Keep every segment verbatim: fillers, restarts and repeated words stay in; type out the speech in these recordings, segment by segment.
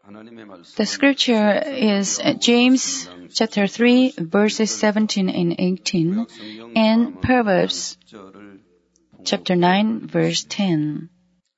The scripture is James chapter three, verses seventeen and eighteen, and Proverbs chapter nine, verse ten.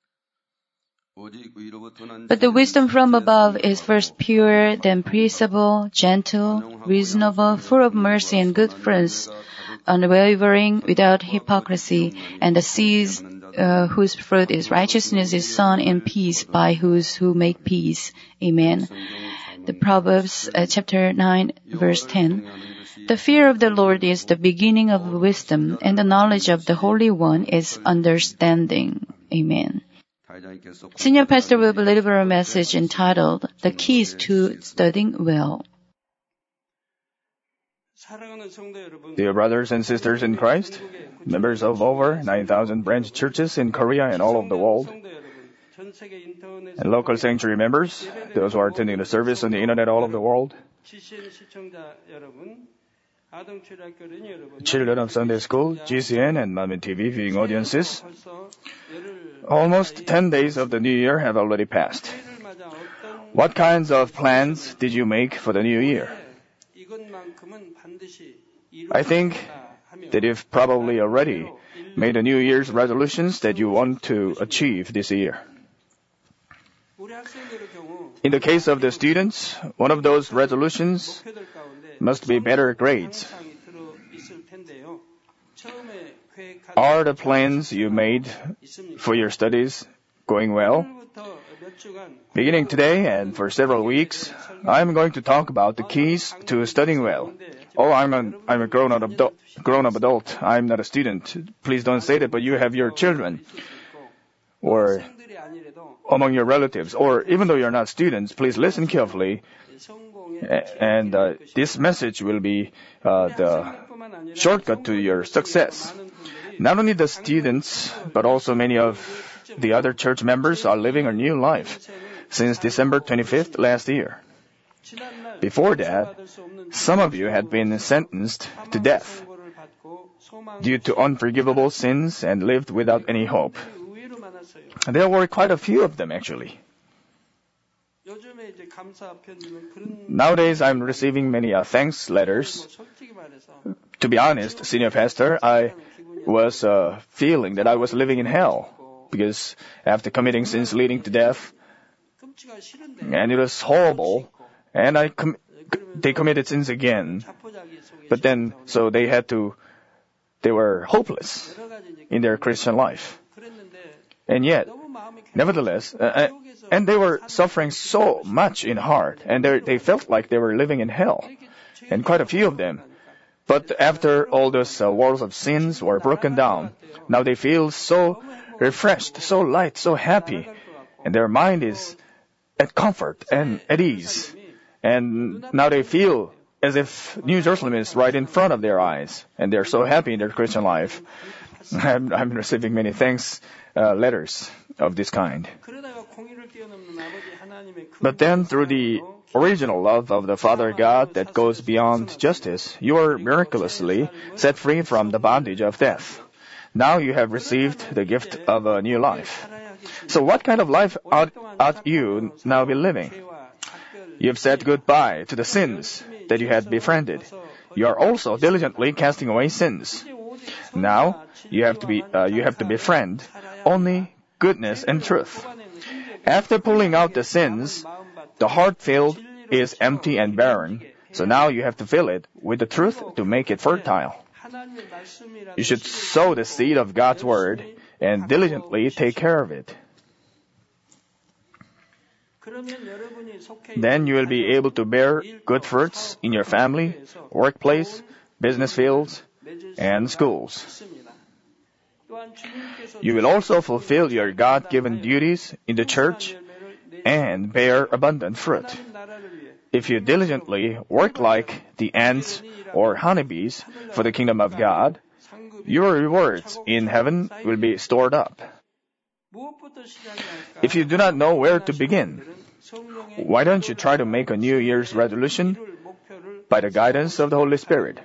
But the wisdom from above is first pure, then peaceable, gentle, reasonable, full of mercy and good fruits, unwavering, without hypocrisy, and the seeds uh, whose fruit is righteousness is sown in peace by whose who make peace. Amen. The Proverbs uh, chapter nine, verse ten. The fear of the Lord is the beginning of wisdom, and the knowledge of the Holy One is understanding. Amen. Senior Pastor will deliver a message entitled, The Keys to Studying Well. Dear brothers and sisters in Christ, members of over nine thousand branch churches in Korea and all over the world, and local sanctuary members, those who are attending the service on the internet all over the world, children of Sunday School, G C N, and Manmin T V viewing audiences, almost ten days of the new year have already passed. What kinds of plans did you make for the new year? I think that you've probably already made a New Year's resolutions that you want to achieve this year. In the case of the students, one of those resolutions must be better grades. Are the plans you made for your studies going well? Beginning today and for several weeks, I'm going to talk about the keys to studying well. Oh, I'm a, I'm a grown-up adult, grown-up adult. I'm not a student. Please don't say that, but you have your children or among your relatives. Or even though you're not students, please listen carefully. And uh, this message will be uh, the shortcut to your success. Not only the students, but also many of the other church members are living a new life since December twenty-fifth last year. Before that, some of you had been sentenced to death due to unforgivable sins and lived without any hope. There were quite a few of them, actually. Nowadays, I'm receiving many uh, thanks letters. To be honest, Senior Pastor, I was uh, feeling that I was living in hell because after committing sins leading to death, and it was horrible, and I com- they committed sins again. But then, so they had to, they were hopeless in their Christian life. And yet, nevertheless, uh, and they were suffering so much in heart, and they felt like they were living in hell, and quite a few of them. But after all those uh, walls of sins were broken down, now they feel so refreshed, so light, so happy, and their mind is at comfort and at ease. And now they feel as if New Jerusalem is right in front of their eyes, and they're so happy in their Christian life. I'm, I'm receiving many thanks uh, letters of this kind. But then, through the original love of the Father God that goes beyond justice, you are miraculously set free from the bondage of death. Now you have received the gift of a new life. So what kind of life ought, ought you now be living? You have said goodbye to the sins that you had befriended. You are also diligently casting away sins. Now you have to be uh, you have to befriend only goodness and truth. After pulling out the sins, the heart filled is empty and barren. So now you have to fill it with the truth to make it fertile. You should sow the seed of God's word and diligently take care of it. Then you will be able to bear good fruits in your family, workplace, business fields, and schools. You will also fulfill your God-given duties in the church and bear abundant fruit. If you diligently work like the ants or honeybees for the kingdom of God, your rewards in heaven will be stored up. If you do not know where to begin, why don't you try to make a New Year's resolution by the guidance of the Holy Spirit?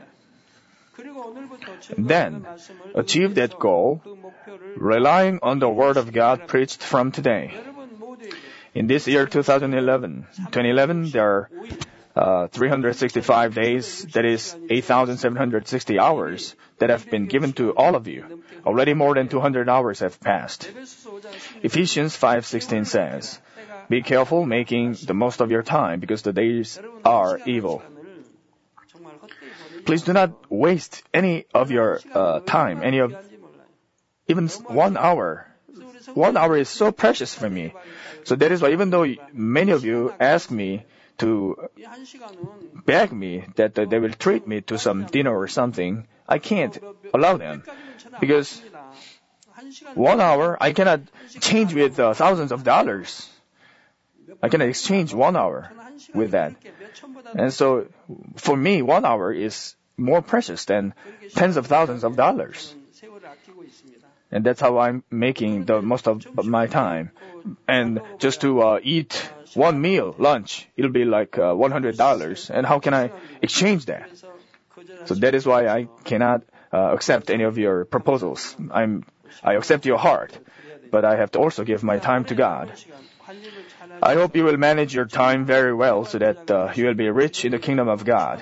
Then, achieve that goal, relying on the Word of God preached from today. In this year, two thousand eleven, twenty eleven, there are uh, three hundred sixty-five days, that is eight thousand seven hundred sixty hours that have been given to all of you. Already more than two hundred hours have passed. Ephesians five sixteen says, "Be careful making the most of your time, because the days are evil." Please do not waste any of your uh, time, any of, even one hour. One hour is so precious for me. So that is why, even though many of you ask me to beg me that they will treat me to some dinner or something, I can't allow them. Because one hour, I cannot change with uh, thousands of dollars. I cannot exchange one hour with that. And so, for me, one hour is more precious than tens of thousands of dollars. And that's how I'm making the most of my time. And just to uh, eat one meal, lunch, it'll be like uh, one hundred dollars. And how can I exchange that? So that is why I cannot uh, accept any of your proposals. I'm, I accept your heart, but I have to also give my time to God. I hope you will manage your time very well so that uh, you will be rich in the kingdom of God.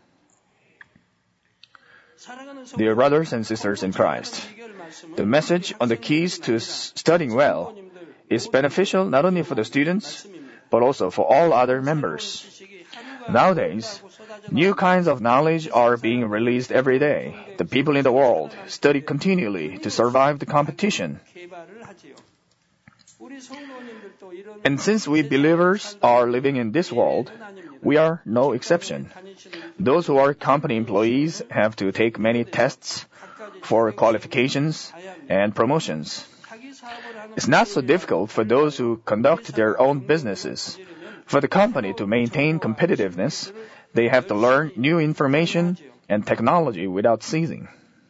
Dear brothers and sisters in Christ, the message on the keys to studying well is beneficial not only for the students, but also for all other members. Nowadays, new kinds of knowledge are being released every day. The people in the world study continually to survive the competition. And since we believers are living in this world, we are no exception. Those who are company employees have to take many tests for qualifications and promotions. It's not so difficult for those who conduct their own businesses. For the company to maintain competitiveness, they have to learn new information and technology without ceasing.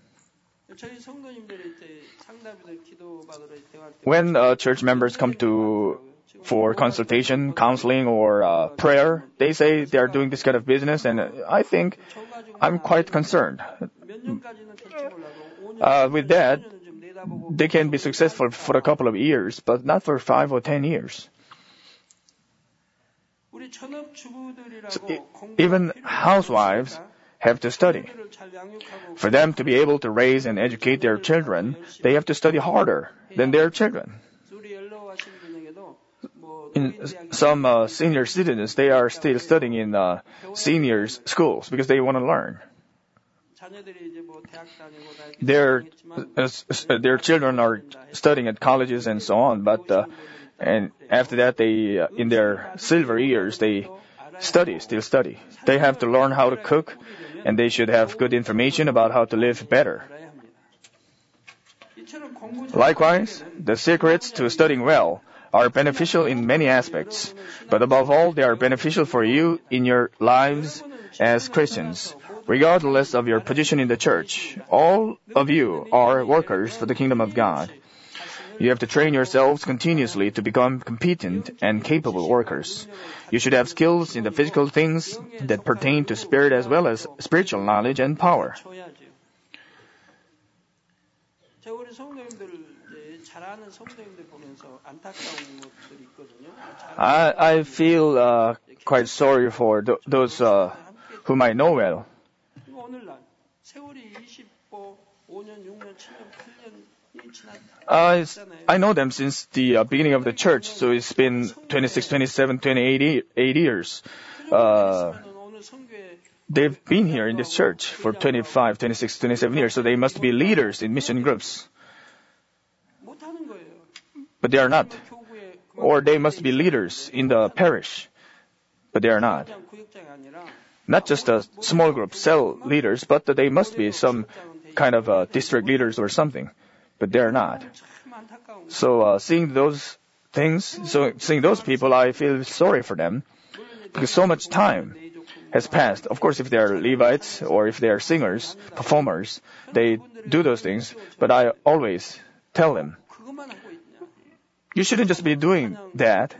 When uh, church members come to for consultation, counseling, or uh, prayer, they say they are doing this kind of business, and I think I'm quite concerned. Uh, with that, they can be successful for a couple of years, but not for five or ten years. So even housewives have to study. For them to be able to raise and educate their children, they have to study harder than their children. In some uh, senior citizens, they are still studying in uh, seniors schools because they want to learn. Their uh, their children are studying at colleges and so on, but uh, and after that, they uh, in their silver years they study, still study. They have to learn how to cook, and they should have good information about how to live better. Likewise, the secrets to studying well are beneficial in many aspects, but above all, they are beneficial for you in your lives as Christians. Regardless of your position in the church, all of you are workers for the kingdom of God. You have to train yourselves continuously to become competent and capable workers. You should have skills in the physical things that pertain to spirit as well as spiritual knowledge and power. I, I feel uh, quite sorry for th- those uh, whom I know well. Uh, I know them since the uh, beginning of the church, so it's been twenty-six, twenty-seven, twenty-eight years. Uh, they've been here in this church for twenty-five, twenty-six, twenty-seven years, so they must be leaders in mission groups. But they are not. Or they must be leaders in the parish, but they are not. Not just a small group, cell leaders, but they must be some kind of uh, district leaders or something, but they are not. So uh, seeing those things, so seeing those people, I feel sorry for them, because so much time has passed. Of course, if they are Levites or if they are singers, performers, they do those things, but I always tell them, you shouldn't just be doing that.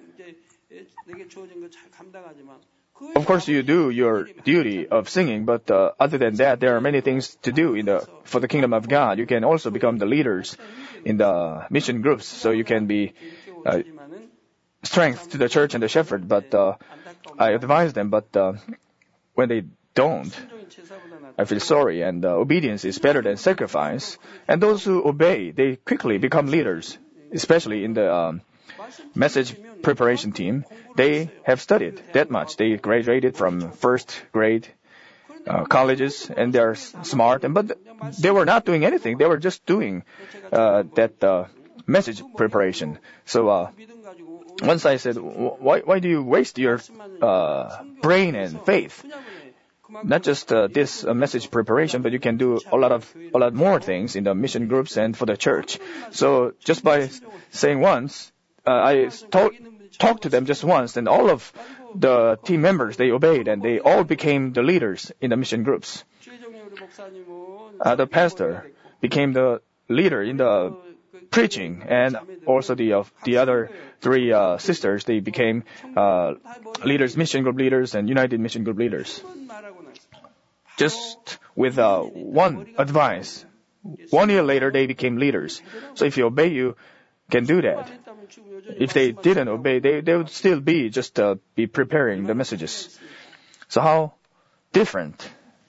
Of course, you do your duty of singing, but uh, other than that, there are many things to do in the for the kingdom of God. You can also become the leaders in the mission groups, so you can be uh, strength to the church and the shepherd, but uh, I advise them, but uh, when they don't, I feel sorry, and uh, obedience is better than sacrifice. And those who obey, they quickly become leaders, especially in the um, message preparation team. They have studied that much. They graduated from first grade uh, colleges, and they're smart, and but they were not doing anything. They were just doing uh, that uh, message preparation. So uh, once I said, why, why do you waste your uh, brain and faith? Not just uh, this uh, message preparation, but you can do a lot of a lot more things in the mission groups and for the church. So just by saying once, uh, I told, talked to them just once, and all of the team members, they obeyed, and they all became the leaders in the mission groups. Uh, the pastor became the leader in the preaching, and also the uh, the other three uh, sisters, they became uh, leaders, mission group leaders, and United Mission Group leaders. Just with uh, one advice, one year later they became leaders. So if you obey, you can do that. If they didn't obey, they, they would still be just uh, be preparing the messages. So how different?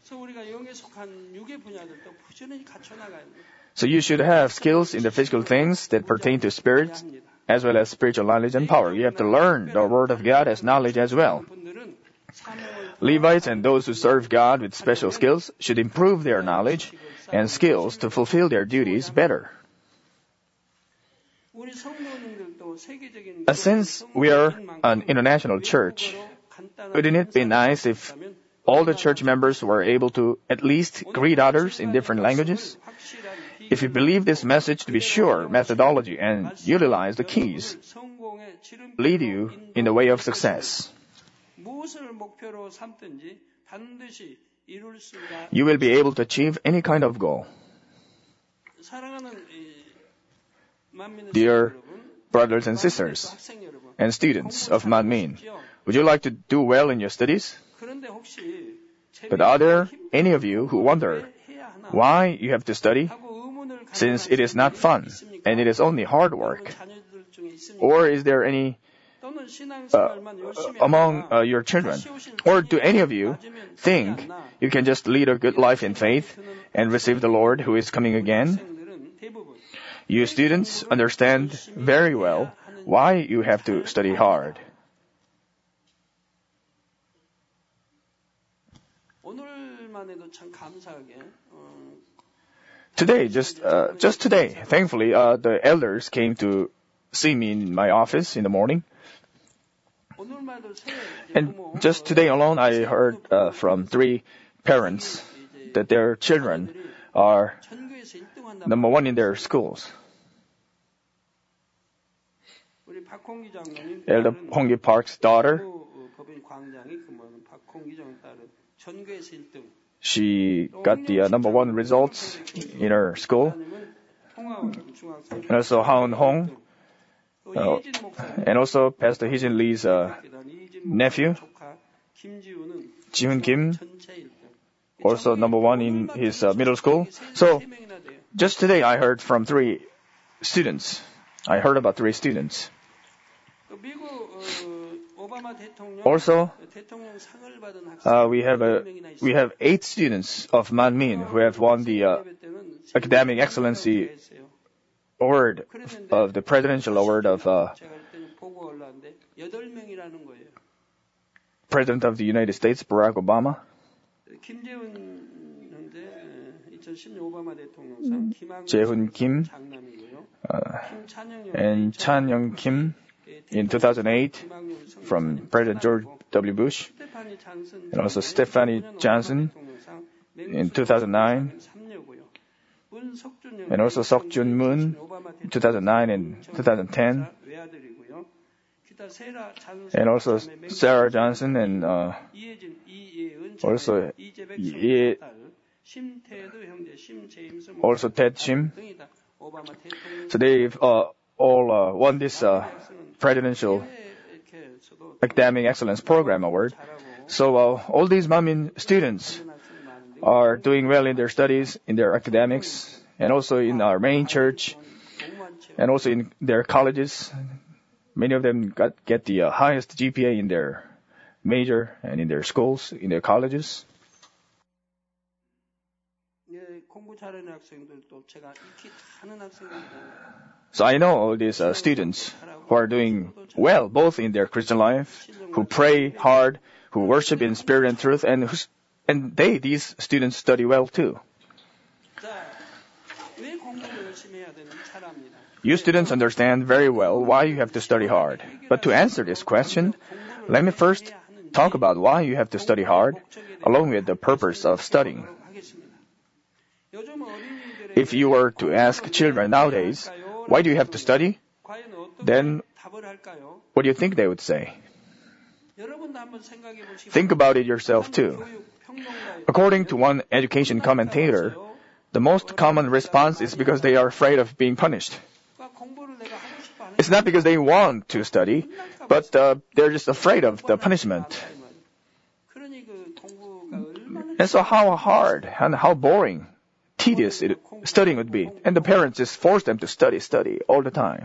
So you should have skills in the physical things that pertain to spirit, as well as spiritual knowledge and power. You have to learn the Word of God as knowledge as well. Levites and those who serve God with special skills should improve their knowledge and skills to fulfill their duties better. Uh, Since we are an international church, wouldn't it be nice if all the church members were able to at least greet others in different languages? If you believe this message to be sure methodology and utilize the keys, lead you in the way of success. You will be able to achieve any kind of goal. Dear brothers and sisters and students of Manmin, would you like to do well in your studies? But are there any of you who wonder why you have to study, since it is not fun and it is only hard work? Or is there any uh, among uh, your children? Or do any of you think you can just lead a good life in faith and receive the Lord who is coming again? You students understand very well why you have to study hard. Today, just uh, just today, thankfully, uh, the elders came to see me in my office in the morning. And just today alone, I heard uh, from three parents that their children are number one in their schools. Elder Honggi Park's daughter, she got the uh, number one results in her school. And also Haun Hong, uh, and also Pastor Hee-jin Lee's uh, nephew, Ji-hoon Kim, also number one in his uh, middle school. So just today I heard from three students. I heard about three students. Also, uh, we have a we have eight students of Manmin who have won the uh, academic excellency award of the presidential award of uh, President of the United States, Barack Obama. Jae-hoon Kim uh, and Chan Young Kim in two thousand eight from President George W. Bush, and also Stephanie Johnson in two thousand nine, and also Seok Jun Moon in two thousand nine and two thousand ten, and also Sarah Johnson and uh, also Ye, also Ted Shim. So they've uh, all uh, won this uh, presidential academic excellence program award. So uh, all these Manmin students are doing well in their studies, in their academics, and also in our main church, and also in their colleges. Many of them got, get the uh, highest G P A in their major and in their schools, in their colleges. So I know all these uh, students who are doing well, both in their Christian life, who pray hard, who worship in spirit and truth, and who's, and they, these students, study well too. You students understand very well why you have to study hard. But to answer this question, let me first talk about why you have to study hard, along with the purpose of studying. If you were to ask children nowadays, why do you have to study? Then, what do you think they would say? Think about it yourself too. According to one education commentator, the most common response is because they are afraid of being punished. It's not because they want to study, but uh, they're just afraid of the punishment. And so how hard and how boring, tedious it, studying would be. And the parents just force them to study, study all the time.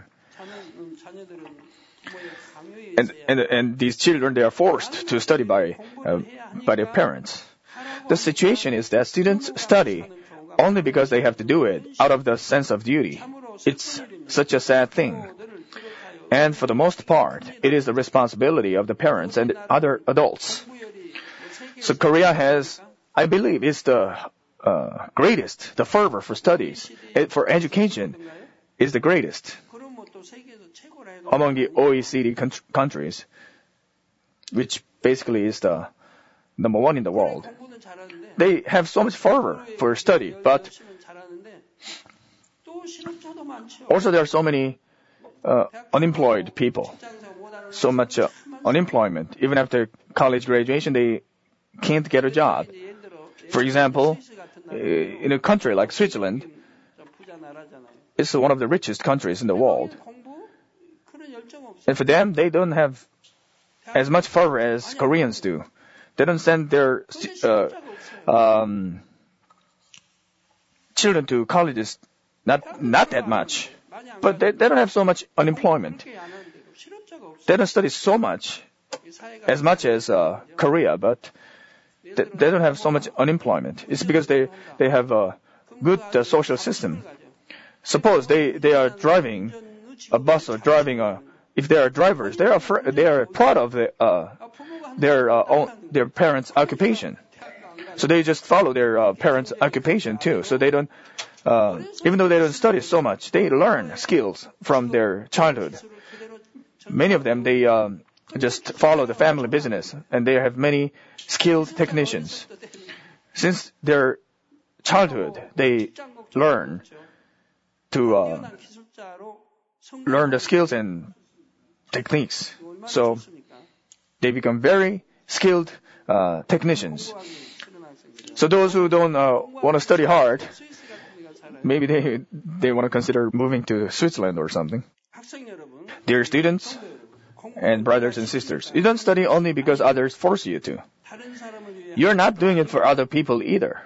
And, and, and these children, they are forced to study by, uh, by their parents. The situation is that students study only because they have to do it out of the sense of duty. It's such a sad thing. And for the most part, it is the responsibility of the parents and other adults. So Korea has, I believe, is the uh, greatest. The fervor for studies, for education, is the greatest among the O E C D con- countries, which basically is the number one in the world. They have so much fervor for study, but also there are so many uh, unemployed people, so much uh, unemployment. Even after college graduation, they can't get a job. For example, in a country like Switzerland, it's one of the richest countries in the world. And for them, they don't have as much fervor as Koreans do. They don't send their uh, um, children to colleges, not not that much. But they, they don't have so much unemployment. They don't study so much, as much as uh, Korea, but they, they don't have so much unemployment. It's because they, they have a good uh, social system. Suppose they, they are driving a bus or driving a, if they are drivers, they are fr- they are proud of the, uh, their uh, own, their parents' occupation. So they just follow their uh, parents' occupation too. So they don't, uh, even though they don't study so much, they learn skills from their childhood. Many of them, they um, just follow the family business, and they have many skilled technicians. Since their childhood, they learn to uh, learn the skills and techniques. So they become very skilled uh, technicians. So those who don't uh, want to study hard, maybe they they want to consider moving to Switzerland or something. Dear students and brothers and sisters, you don't study only because others force you to. You're not doing it for other people either.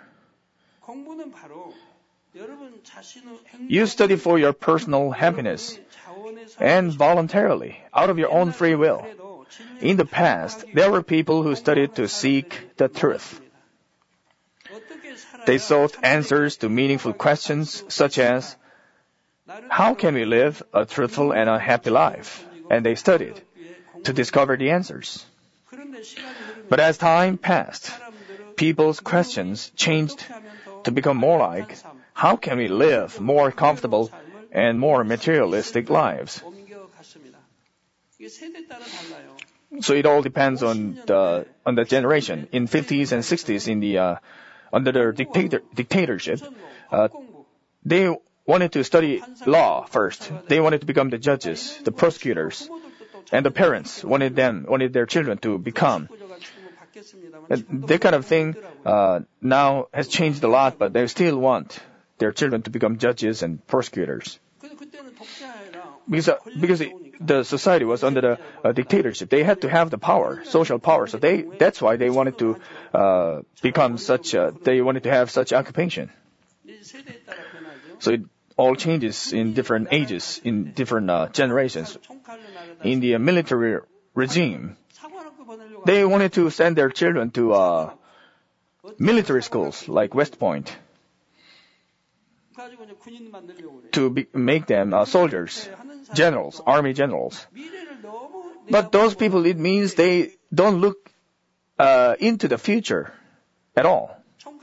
You study for your personal happiness and voluntarily, out of your own free will. In the past, there were people who studied to seek the truth. They sought answers to meaningful questions such as, how can we live a truthful and a happy life? And they studied to discover the answers. But as time passed, people's questions changed to become more like, how can we live more comfortable and more materialistic lives? So it all depends on the on the generation. In fifties and sixties, in the uh, under the dictator, dictatorship, uh, they wanted to study law first. They wanted to become the judges, the prosecutors, and the parents wanted them wanted their children to become. And that kind of thing uh, now has changed a lot, but they still want their children to become judges and prosecutors. Because, uh, because it, the society was under the uh, dictatorship, they had to have the power, social power. So they that's why they wanted to uh, become such. A, they wanted to have such occupation. So it all changes in different ages, in different uh, generations. in the military regime. They wanted to send their children to uh, military schools like West Point to be, make them uh, soldiers, generals, army generals. But those people, it means they don't look uh, into the future at all.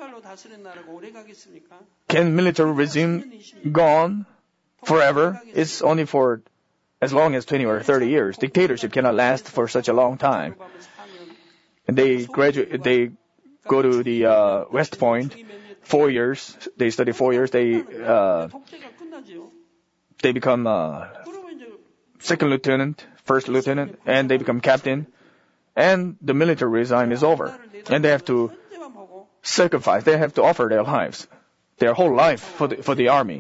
Can military regime go on forever? It's only for as long as twenty or thirty years. Dictatorship cannot last for such a long time. And they graduate, they go to the uh, West Point, four years. They study four years. They uh, they become uh, second lieutenant, first lieutenant, and they become captain. And the military regime is over, and they have to sacrifice. They have to offer their lives, their whole life for the for the army.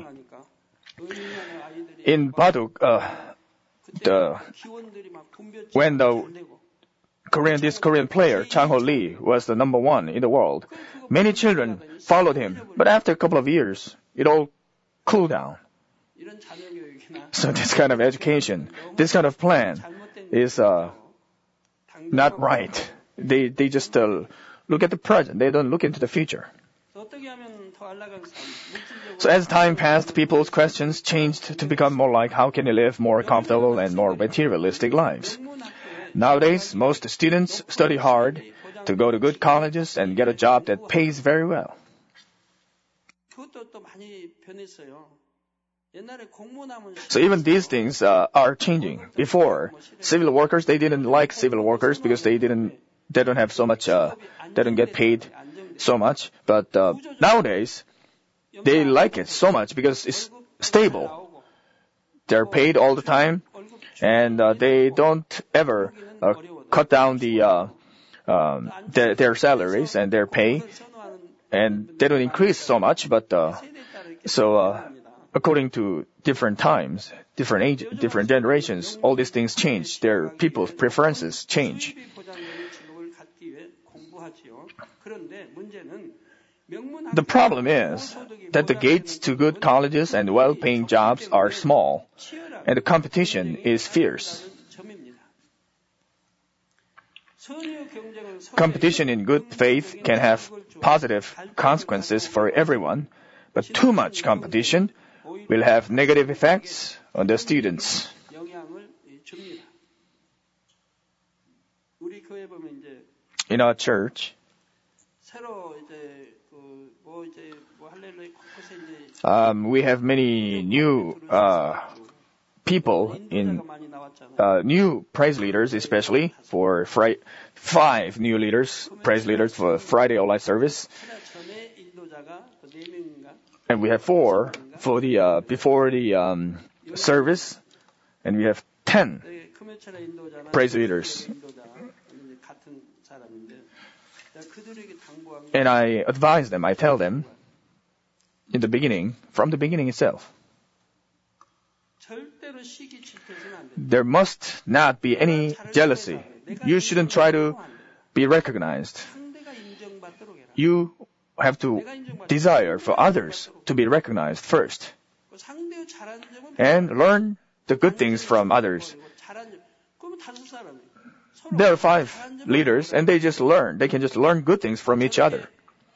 In Baduk, uh, the when the Korean this Korean player Chang Ho Lee was the number one in the world, many children followed him. But after a couple of years, it all cooled down. So this kind of education, this kind of plan, is uh, not right. They they just uh, look at the present. They don't look into the future. So as time passed, people's questions changed to become more like how can they live more comfortable and more materialistic lives. Nowadays, most students study hard to go to good colleges and get a job that pays very well. So even these things uh, are changing. Before, civil workers, they didn't like civil workers because they didn't, they don't have so much, uh, they don't get paid so much. But uh, nowadays, they like it so much because it's stable. They're paid all the time, and uh, they don't ever uh, cut down the uh, um, their, their salaries and their pay, and they don't increase so much. But uh, so uh, according to different times, different age, different generations, all these things change. Their people's preferences change. The problem is that the gates to good colleges and well-paying jobs are small, and the competition is fierce. Competition in good faith can have positive consequences for everyone, but too much competition will have negative effects on the students. In our church, um, we have many new uh, people in uh, new praise leaders, especially for Friday, five new leaders, praise leaders for Friday All Night service, and we have four for the uh, before the um, service, and we have ten praise leaders. And I advise them, I tell them, in the beginning, from the beginning itself, there must not be any jealousy. You shouldn't try to be recognized. You have to desire for others to be recognized first. And learn the good things from others. There are five leaders, and they just learn. They can just learn good things from each other.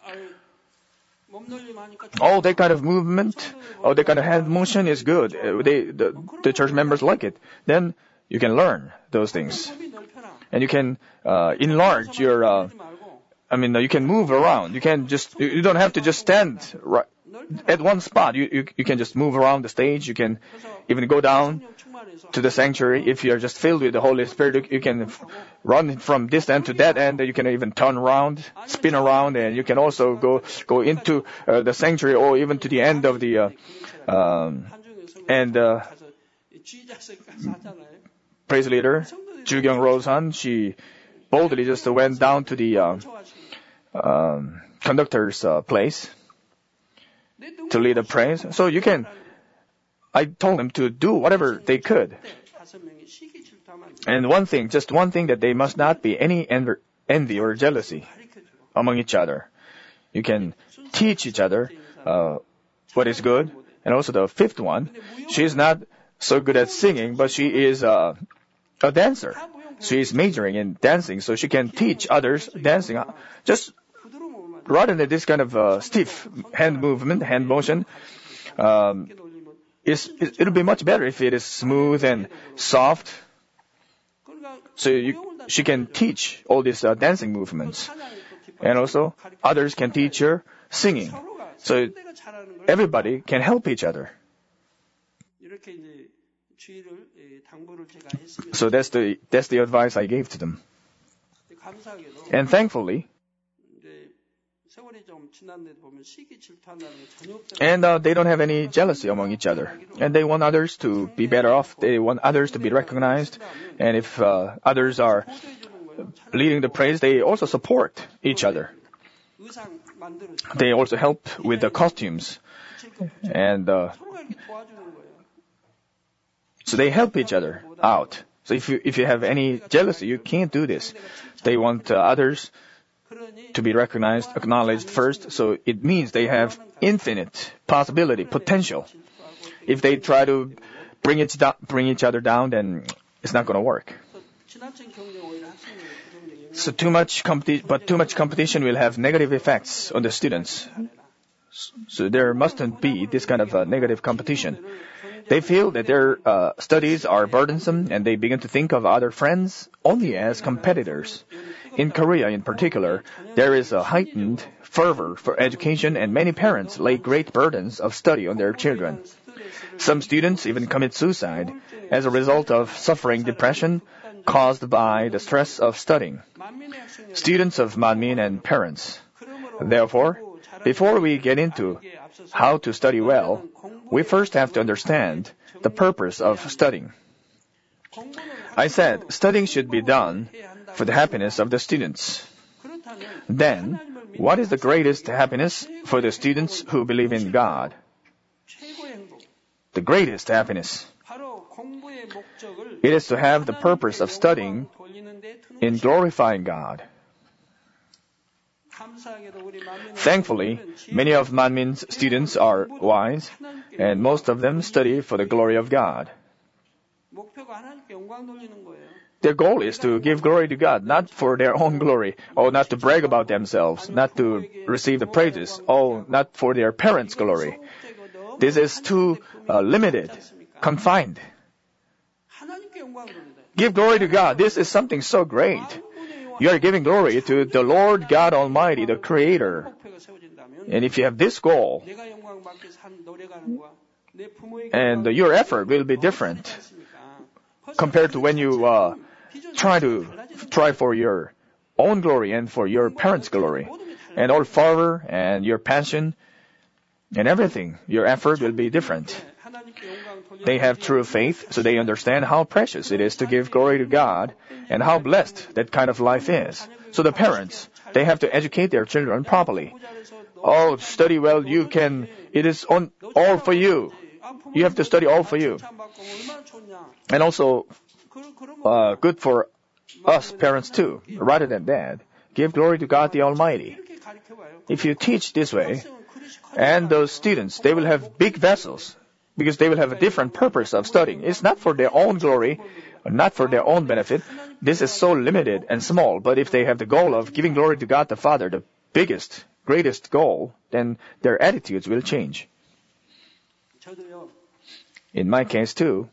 Oh, that kind of movement, oh, that kind of hand motion is good. Uh, They, the, the church members like it. Then you can learn those things. And you can uh, enlarge your, uh, I mean, uh, you can move around. You can just, you you don't have to just stand right at one spot. You, you, you can just move around the stage. You can even go down to the sanctuary. If you're just filled with the Holy Spirit, you, you can f- run from this end to that end. You can even turn around, spin around, and you can also go go into uh, the sanctuary or even to the end of the uh, um, and uh, praise leader Jugyung Rosan, she boldly just went down to the uh, um, conductor's uh, place to lead a praise. So you can. I told them to do whatever they could. And one thing, just one thing, that they must not be any env- envy or jealousy among each other. You can teach each other uh, what is good. And also the fifth one, she is not so good at singing, but she is uh, a dancer. She is majoring in dancing, so she can teach others dancing. Just rather than this kind of uh, stiff hand movement, hand motion, um, it's, it'll be much better if it is smooth and soft. So you, she can teach all these uh, dancing movements. And also, others can teach her singing. So everybody can help each other. So that's the, that's the advice I gave to them. And thankfully, and uh, they don't have any jealousy among each other. And they want others to be better off. They want others to be recognized. And if uh, others are leading the praise, they also support each other. They also help with the costumes. And uh, so they help each other out. So if you, if you have any jealousy, you can't do this. They want uh, others to be recognized, acknowledged first, so it means they have infinite possibility, potential. If they try to bring it down, bring each other down, then it's not going to work. So too much competi- but too much competition will have negative effects on the students. So there mustn't be this kind of uh, negative competition. They feel that their uh, studies are burdensome, and they begin to think of other friends only as competitors. In Korea in particular, there is a heightened fervor for education, and many parents lay great burdens of study on their children. Some students even commit suicide as a result of suffering depression caused by the stress of studying. Students of Manmin and parents. Therefore, before we get into how to study well, we first have to understand the purpose of studying. I said studying should be done for the happiness of the students. Then, what is the greatest happiness for the students who believe in God? The greatest happiness. It is to have the purpose of studying in glorifying God. Thankfully, many of Manmin's students are wise, and most of them study for the glory of God. Their goal is to give glory to God, not for their own glory, or not to brag about themselves, not to receive the praises, or not for their parents' glory. This is too uh, limited, confined. Give glory to God. This is something so great. You are giving glory to the Lord God Almighty, the Creator. And if you have this goal, and your effort will be different compared to when you uh, try to try for your own glory and for your parents' glory. And all fervor and your passion and everything, your effort will be different. They have true faith, so they understand how precious it is to give glory to God and how blessed that kind of life is. So the parents, they have to educate their children properly. Oh, study well, you can, it is on, all for you. You have to study all for you. And also, uh, good for us parents too. Rather than that, give glory to God the Almighty. If you teach this way, and those students, they will have big vessels, because they will have a different purpose of studying. It's not for their own glory, not for their own benefit. This is so limited and small, but if they have the goal of giving glory to God the Father, the biggest, greatest goal, then their attitudes will change. In my case too,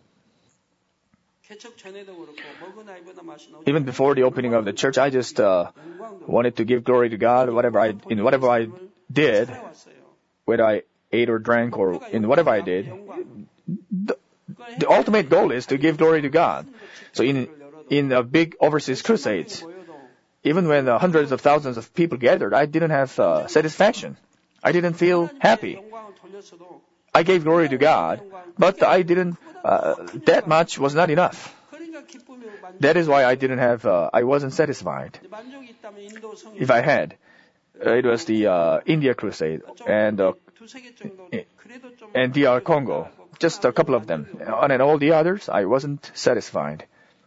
even before the opening of the church, I just uh, wanted to give glory to God, whatever I in whatever I did, whether I ate or drank or in whatever I did. The, the ultimate goal is to give glory to God. So in in a big overseas crusades, even when uh, hundreds of thousands of people gathered, I didn't have uh, satisfaction. I didn't feel happy. I gave glory to God, but I didn't. Uh, that much was not enough. That is why I didn't have. Uh, I wasn't satisfied. If I had, uh, it was the uh, India Crusade and uh, and D R Congo. Just a couple of them, and all the others, I wasn't satisfied.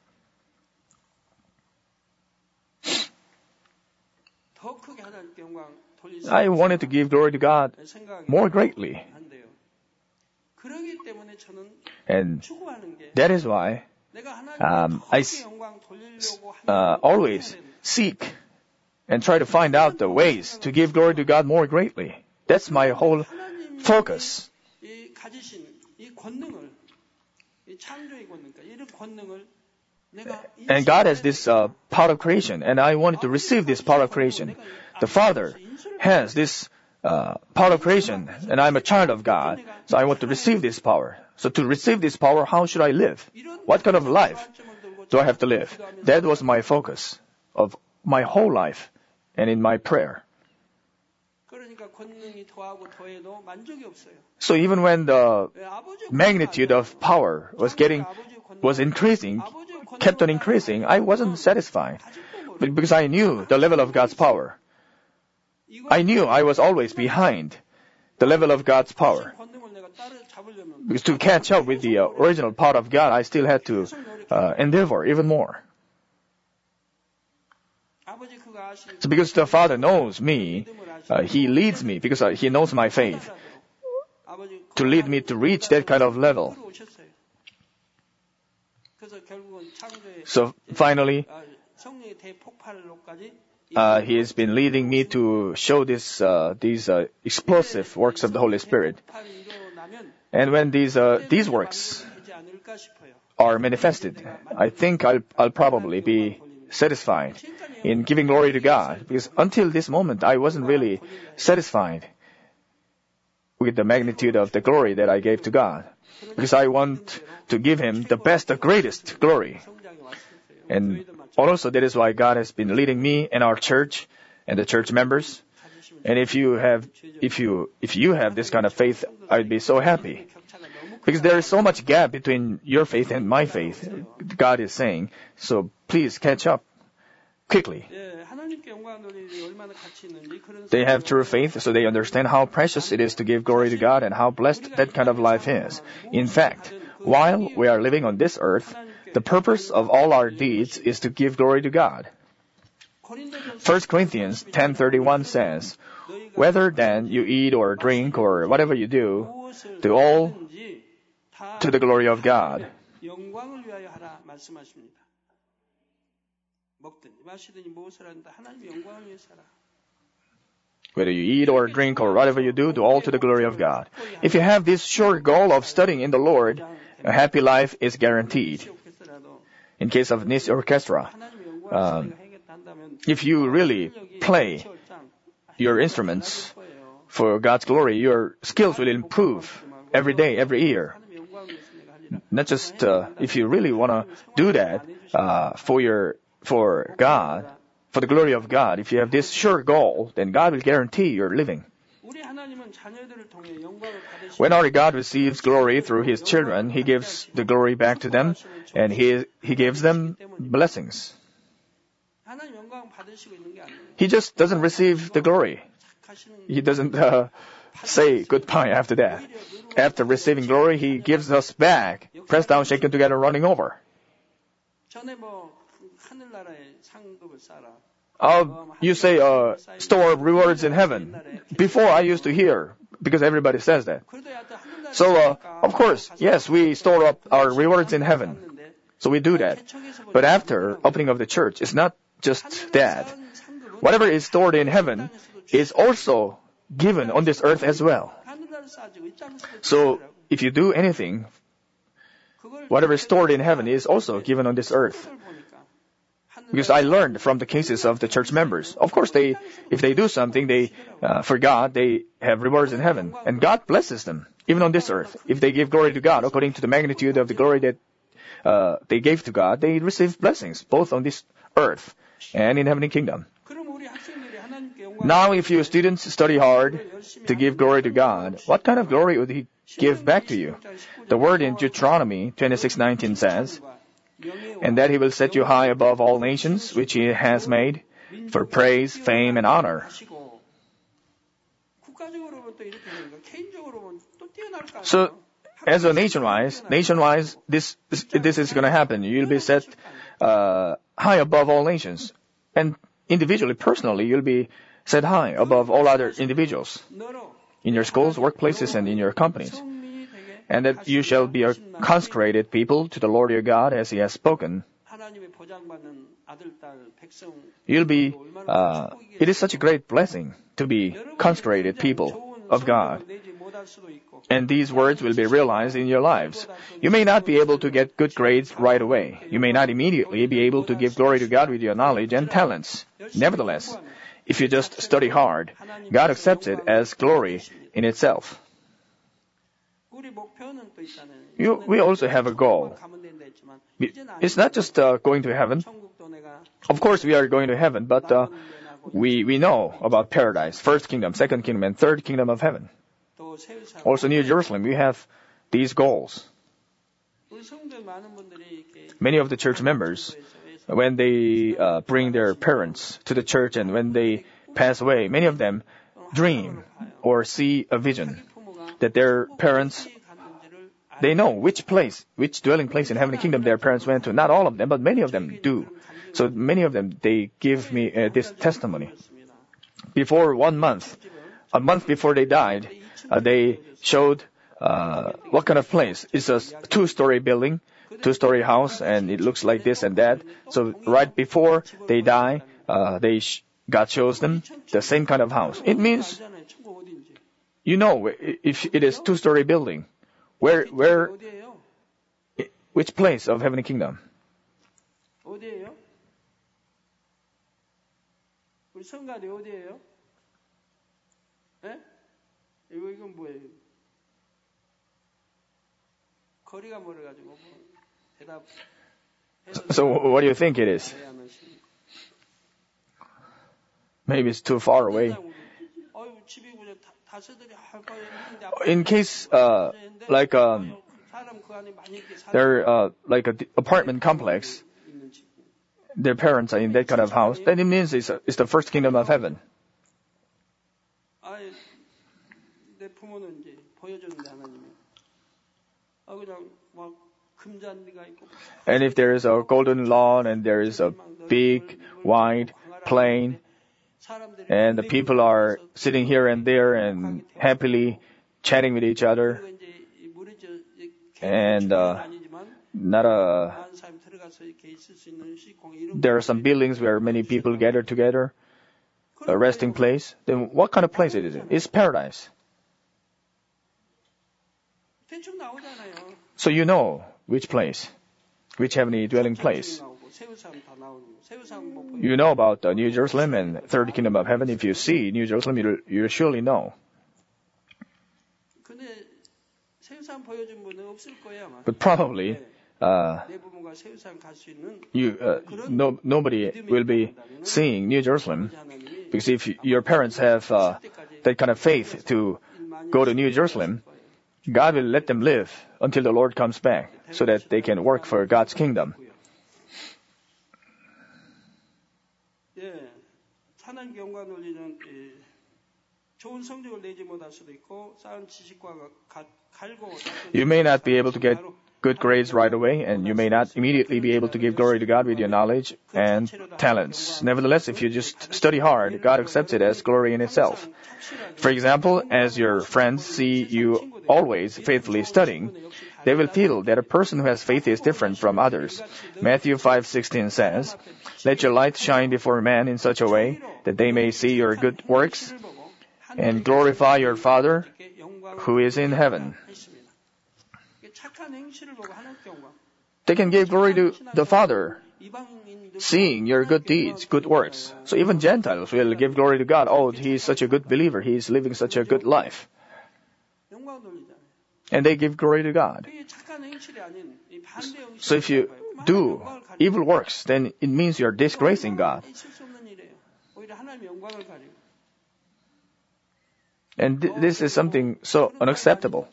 I wanted to give glory to God more greatly. And that is why um, I uh, always seek and try to find out the ways to give glory to God more greatly. That's my whole focus. And God has this uh, power of creation, and I wanted to receive this power of creation. The Father has this uh, power of creation, and I'm a child of God, so I want to receive this power. So to receive this power, how should I live? What kind of life do I have to live? That was my focus of my whole life and in my prayer. So even when the magnitude of power was getting, was increasing, kept on increasing, I wasn't satisfied. But because I knew the level of God's power. I knew I was always behind the level of God's power. Because to catch up with the uh, original power of God, I still had to uh, endeavor even more. So because the Father knows me, uh, He leads me because uh, He knows my faith to lead me to reach that kind of level. So finally, uh, He has been leading me to show this, uh, these uh, explosive works of the Holy Spirit. And when these uh, these works are manifested, I think I'll, I'll probably be satisfied in giving glory to God. Because until this moment, I wasn't really satisfied with the magnitude of the glory that I gave to God. Because I want to give Him the best, the greatest glory. And also that is why God has been leading me and our church and the church members. And if you have, if you, if you have this kind of faith, I'd be so happy. Because there is so much gap between your faith and my faith, God is saying. So please catch up quickly. They have true faith, so they understand how precious it is to give glory to God and how blessed that kind of life is. In fact, while we are living on this earth, the purpose of all our deeds is to give glory to God. First Corinthians ten thirty-one says, "Whether then you eat or drink or whatever you do, do all to the glory of God." Whether you eat or drink or whatever you do, do all to the glory of God. If you have this sure goal of studying in the Lord, a happy life is guaranteed. In case of this orchestra, um, if you really play your instruments for God's glory, your skills will improve every day, every year. Not just uh, if you really want to do that uh, for your for God, for the glory of God. If you have this sure goal, then God will guarantee your living. When our God receives glory through His children, He gives the glory back to them, and He He gives them blessings. He just doesn't receive the glory. He doesn't uh, say goodbye after that. After receiving glory, He gives us back, pressed down, shaken together, running over. Uh, you say, uh, store of rewards in heaven. Before I used to hear, because everybody says that. So, uh, of course, yes, we store up our rewards in heaven. So we do that. But after opening of the church, it's not just that. Whatever is stored in heaven is also given on this earth as well. So, if you do anything, whatever is stored in heaven is also given on this earth. Because I learned from the cases of the church members. Of course, they, if they do something, they, uh, for God, they have rewards in heaven. And God blesses them, even on this earth. If they give glory to God, according to the magnitude of the glory that, uh, they gave to God, they receive blessings, both on this earth and in heavenly kingdom. Now, if you students study hard to give glory to God, what kind of glory would He give back to you? The word in Deuteronomy twenty-six nineteen says, "And that He will set you high above all nations which He has made, for praise, fame, and honor." So, as a nation-wise, nation-wise, this this, this is going to happen. You'll be set uh, high above all nations, and individually, personally, you'll be set high above all other individuals in your schools, workplaces, and in your companies. and that you shall be a consecrated people to the Lord your God as he has spoken. You'll be, uh, it is such a great blessing to be consecrated people of God. And these words will be realized in your lives. You may not be able to get good grades right away. You may not immediately be able to give glory to God with your knowledge and talents. Nevertheless, if you just study hard, God accepts it as glory in itself. You, we also have a goal. It's not just uh, going to heaven. Of course, we are going to heaven, but uh, we we know about paradise, first kingdom, second kingdom, and third kingdom of heaven. Also, New Jerusalem, we have these goals. Many of the church members, when they uh, bring their parents to the church and when they pass away, many of them dream or see a vision that their parents, they know which place, which dwelling place in heavenly kingdom their parents went to. Not all of them, but many of them do. So many of them, they give me uh, this testimony. Before one month, a month before they died, uh, they showed uh, what kind of place. It's a two-story building, two-story house, and it looks like this and that. So right before they die, uh, they sh- God shows them the same kind of house. It means, you know, if it is two-story building, where, where, which place of heavenly kingdom? 우리 성가대 어디예요? 예? 이거 이건 뭐예요? 거리가 멀어가지고 뭐 대답. So what do you think it is? Maybe it's too far away. In case, uh, like um, they're uh, like an apartment complex. Their parents are in that kind of house, then it means it's, a, it's the first kingdom of heaven. And if there is a golden lawn and there is a big, wide plain, and the people are sitting here and there and happily chatting with each other, and uh, not a there are some buildings where many people gather together, a resting place. Then what kind of place it is? It's paradise. So you know which place, which heavenly dwelling place. You know about uh, New Jerusalem and third kingdom of heaven. If you see New Jerusalem, you you surely know. But probably, uh, you uh, no nobody will be seeing New Jerusalem, because if your parents have uh, that kind of faith to go to New Jerusalem, God will let them live until the Lord comes back, so that they can work for God's kingdom. You may not be able to get good grades right away, and you may not immediately be able to give glory to God with your knowledge and talents. Nevertheless, if you just study hard, God accepts it as glory in itself. For example, as your friends see you always faithfully studying, they will feel that a person who has faith is different from others. Matthew five sixteen says, "Let your light shine before men in such a way that they may see your good works and glorify your Father who is in heaven." They can give glory to the Father, seeing your good deeds, good works. So even Gentiles will give glory to God. Oh, he is such a good believer. He is living such a good life. And they give glory to God. So if you do evil works, then it means you're disgracing God. And th- this is something so unacceptable.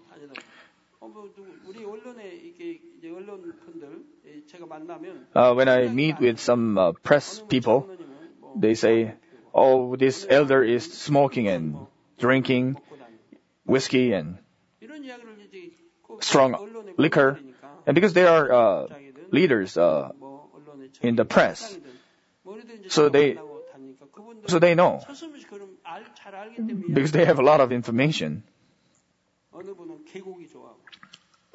Uh, when I meet with some uh, press people, they say, "Oh, this elder is smoking and drinking whiskey and strong liquor," and because they are uh, leaders uh, in the press, so they so they know, because they have a lot of information.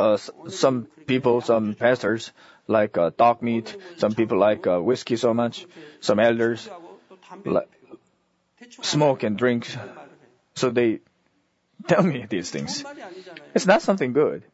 uh, s- some people, some pastors like uh, dog meat. Some people like uh, whiskey so much. Some elders li- smoke and drink. So they tell me these things. It's not something good.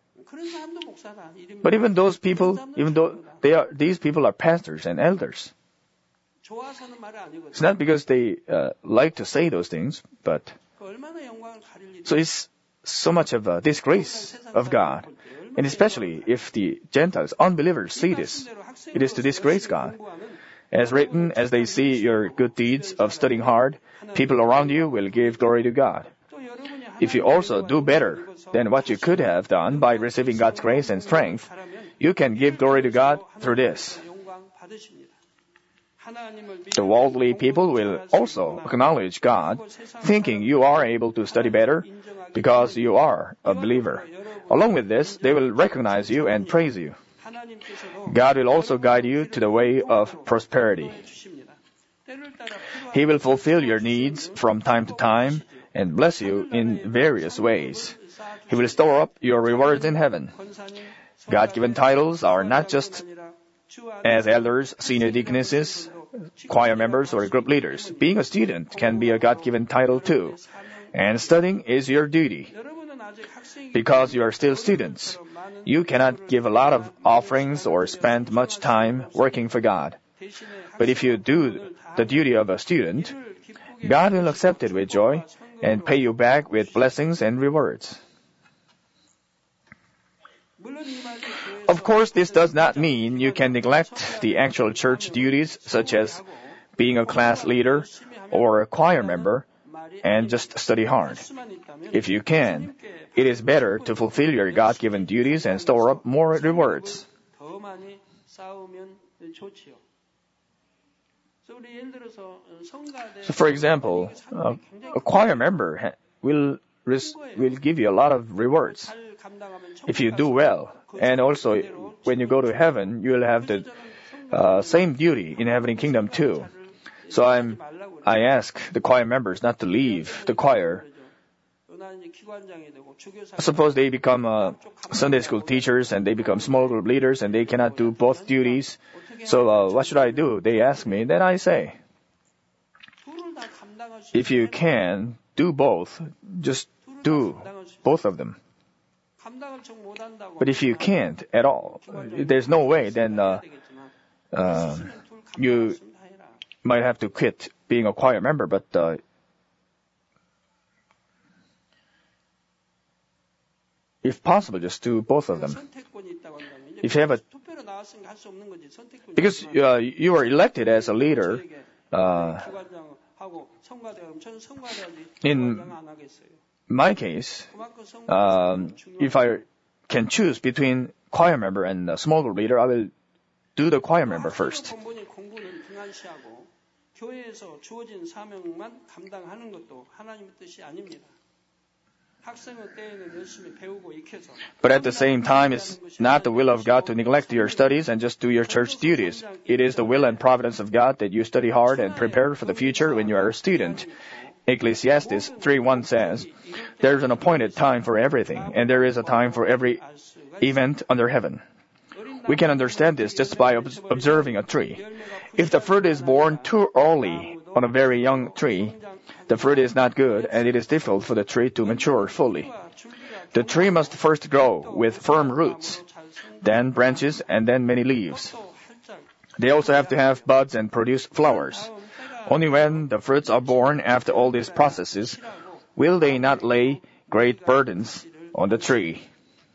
But even those people, even though they are, these people are pastors and elders. It's not because they uh, like to say those things, but so it's so much of a disgrace of God. And especially if the Gentiles, unbelievers, see this, it is to disgrace God. As written, as they see your good deeds of studying hard, people around you will give glory to God. If you also do better than what you could have done by receiving God's grace and strength, you can give glory to God through this. The worldly people will also acknowledge God, thinking you are able to study better because you are a believer. Along with this, they will recognize you and praise you. God will also guide you to the way of prosperity. He will fulfill your needs from time to time and bless you in various ways. He will store up your rewards in heaven. God-given titles are not just as elders, senior deaconesses, choir members, or group leaders. Being a student can be a God-given title too. And studying is your duty. Because you are still students, you cannot give a lot of offerings or spend much time working for God. But if you do the duty of a student, God will accept it with joy and pay you back with blessings and rewards. Of course, this does not mean you can neglect the actual church duties, such as being a class leader or a choir member, and just study hard. If you can, it is better to fulfill your God-given duties and store up more rewards. So for example, uh, a choir member ha- will res- will give you a lot of rewards if you do well. And also, when you go to heaven, you will have the uh, same duty in heavenly kingdom too. So I'm, I ask the choir members not to leave the choir. Suppose they become uh, Sunday school teachers and they become small group leaders and they cannot do both duties. So uh, what should I do? They ask me. Then I say, if you can do both, just do both of them. But if you can't at all, there's no way, then uh, uh, you might have to quit being a choir member, but uh, if possible, just do both of them. If you have a, because uh, you are elected as a leader, uh, in my case, um, if I can choose between choir member and a small group leader, I will do the choir member first. But at the same time, it's not the will of God to neglect your studies and just do your church duties. It is the will and providence of God that you study hard and prepare for the future when you are a student. Ecclesiastes three one says, "There is an appointed time for everything, and there is a time for every event under heaven." We can understand this just by ob- observing a tree. If the fruit is born too early on a very young tree, the fruit is not good, and it is difficult for the tree to mature fully. The tree must first grow with firm roots, then branches, and then many leaves. They also have to have buds and produce flowers. Only when the fruits are born after all these processes will they not lay great burdens on the tree.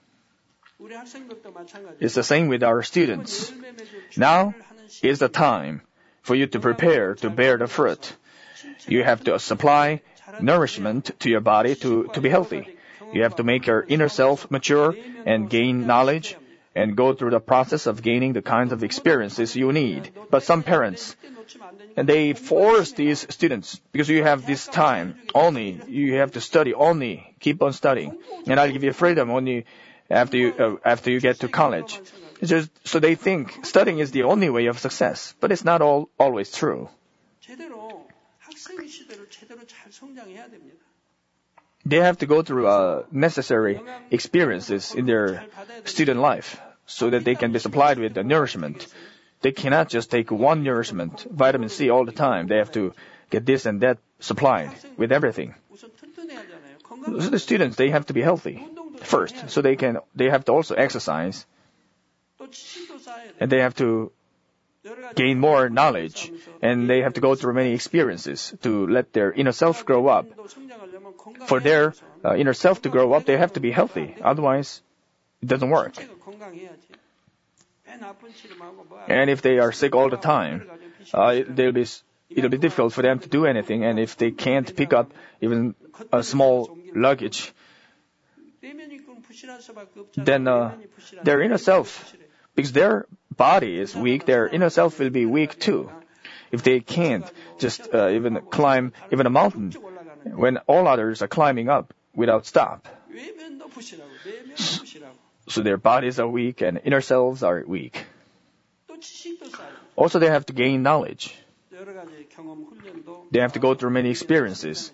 It's the same with our students. Now is the time for you to prepare to bear the fruit. You have to supply nourishment to your body to, to be healthy. You have to make your inner self mature and gain knowledge and go through the process of gaining the kinds of experiences you need. But some parents, and they force these students, because you have this time only, you have to study only, keep on studying. And I'll give you freedom only after you, uh, after you get to college. It's just, so they think studying is the only way of success. But it's not all, always true. they have to go through uh, necessary experiences in their student life so that they can be supplied with the nourishment. They cannot just take one nourishment, vitamin C, all the time. They have to get this and that supplied with everything. 우선 튼튼해야잖아요. So the students, they have to be healthy first, so they can they have to also exercise, 또 지식도 쌓아야 돼요. and they have to 여러 가지 gain more knowledge, and they have to go through many experiences to let their inner self grow up. 또 성장하려면 건강해야 For their 돼서 uh, inner self to grow up, they have to be healthy. Otherwise, it doesn't work. 신체가 건강해야지. 맨 아픈 치료하고 뭐 And if they are sick all the time, uh, they'll be it'll be difficult for them to do anything. And if they can't pick up even a small luggage, 내면이 그럼 부실할 수밖에 없잖아요. then uh, 내면이 부실하니까 their inner self, 부실해. because their body is weak, their inner self will be weak too. If they can't just uh, even climb even a mountain, 쭉 올라가는 when all others are climbing up without stop. 외면도 부실하고 내면도 부실하고 So their bodies are weak and inner selves are weak. 또 지식도 쌓아요. Also, they have to gain knowledge. 여러 가지 경험 훈련도 They have to go through many experiences.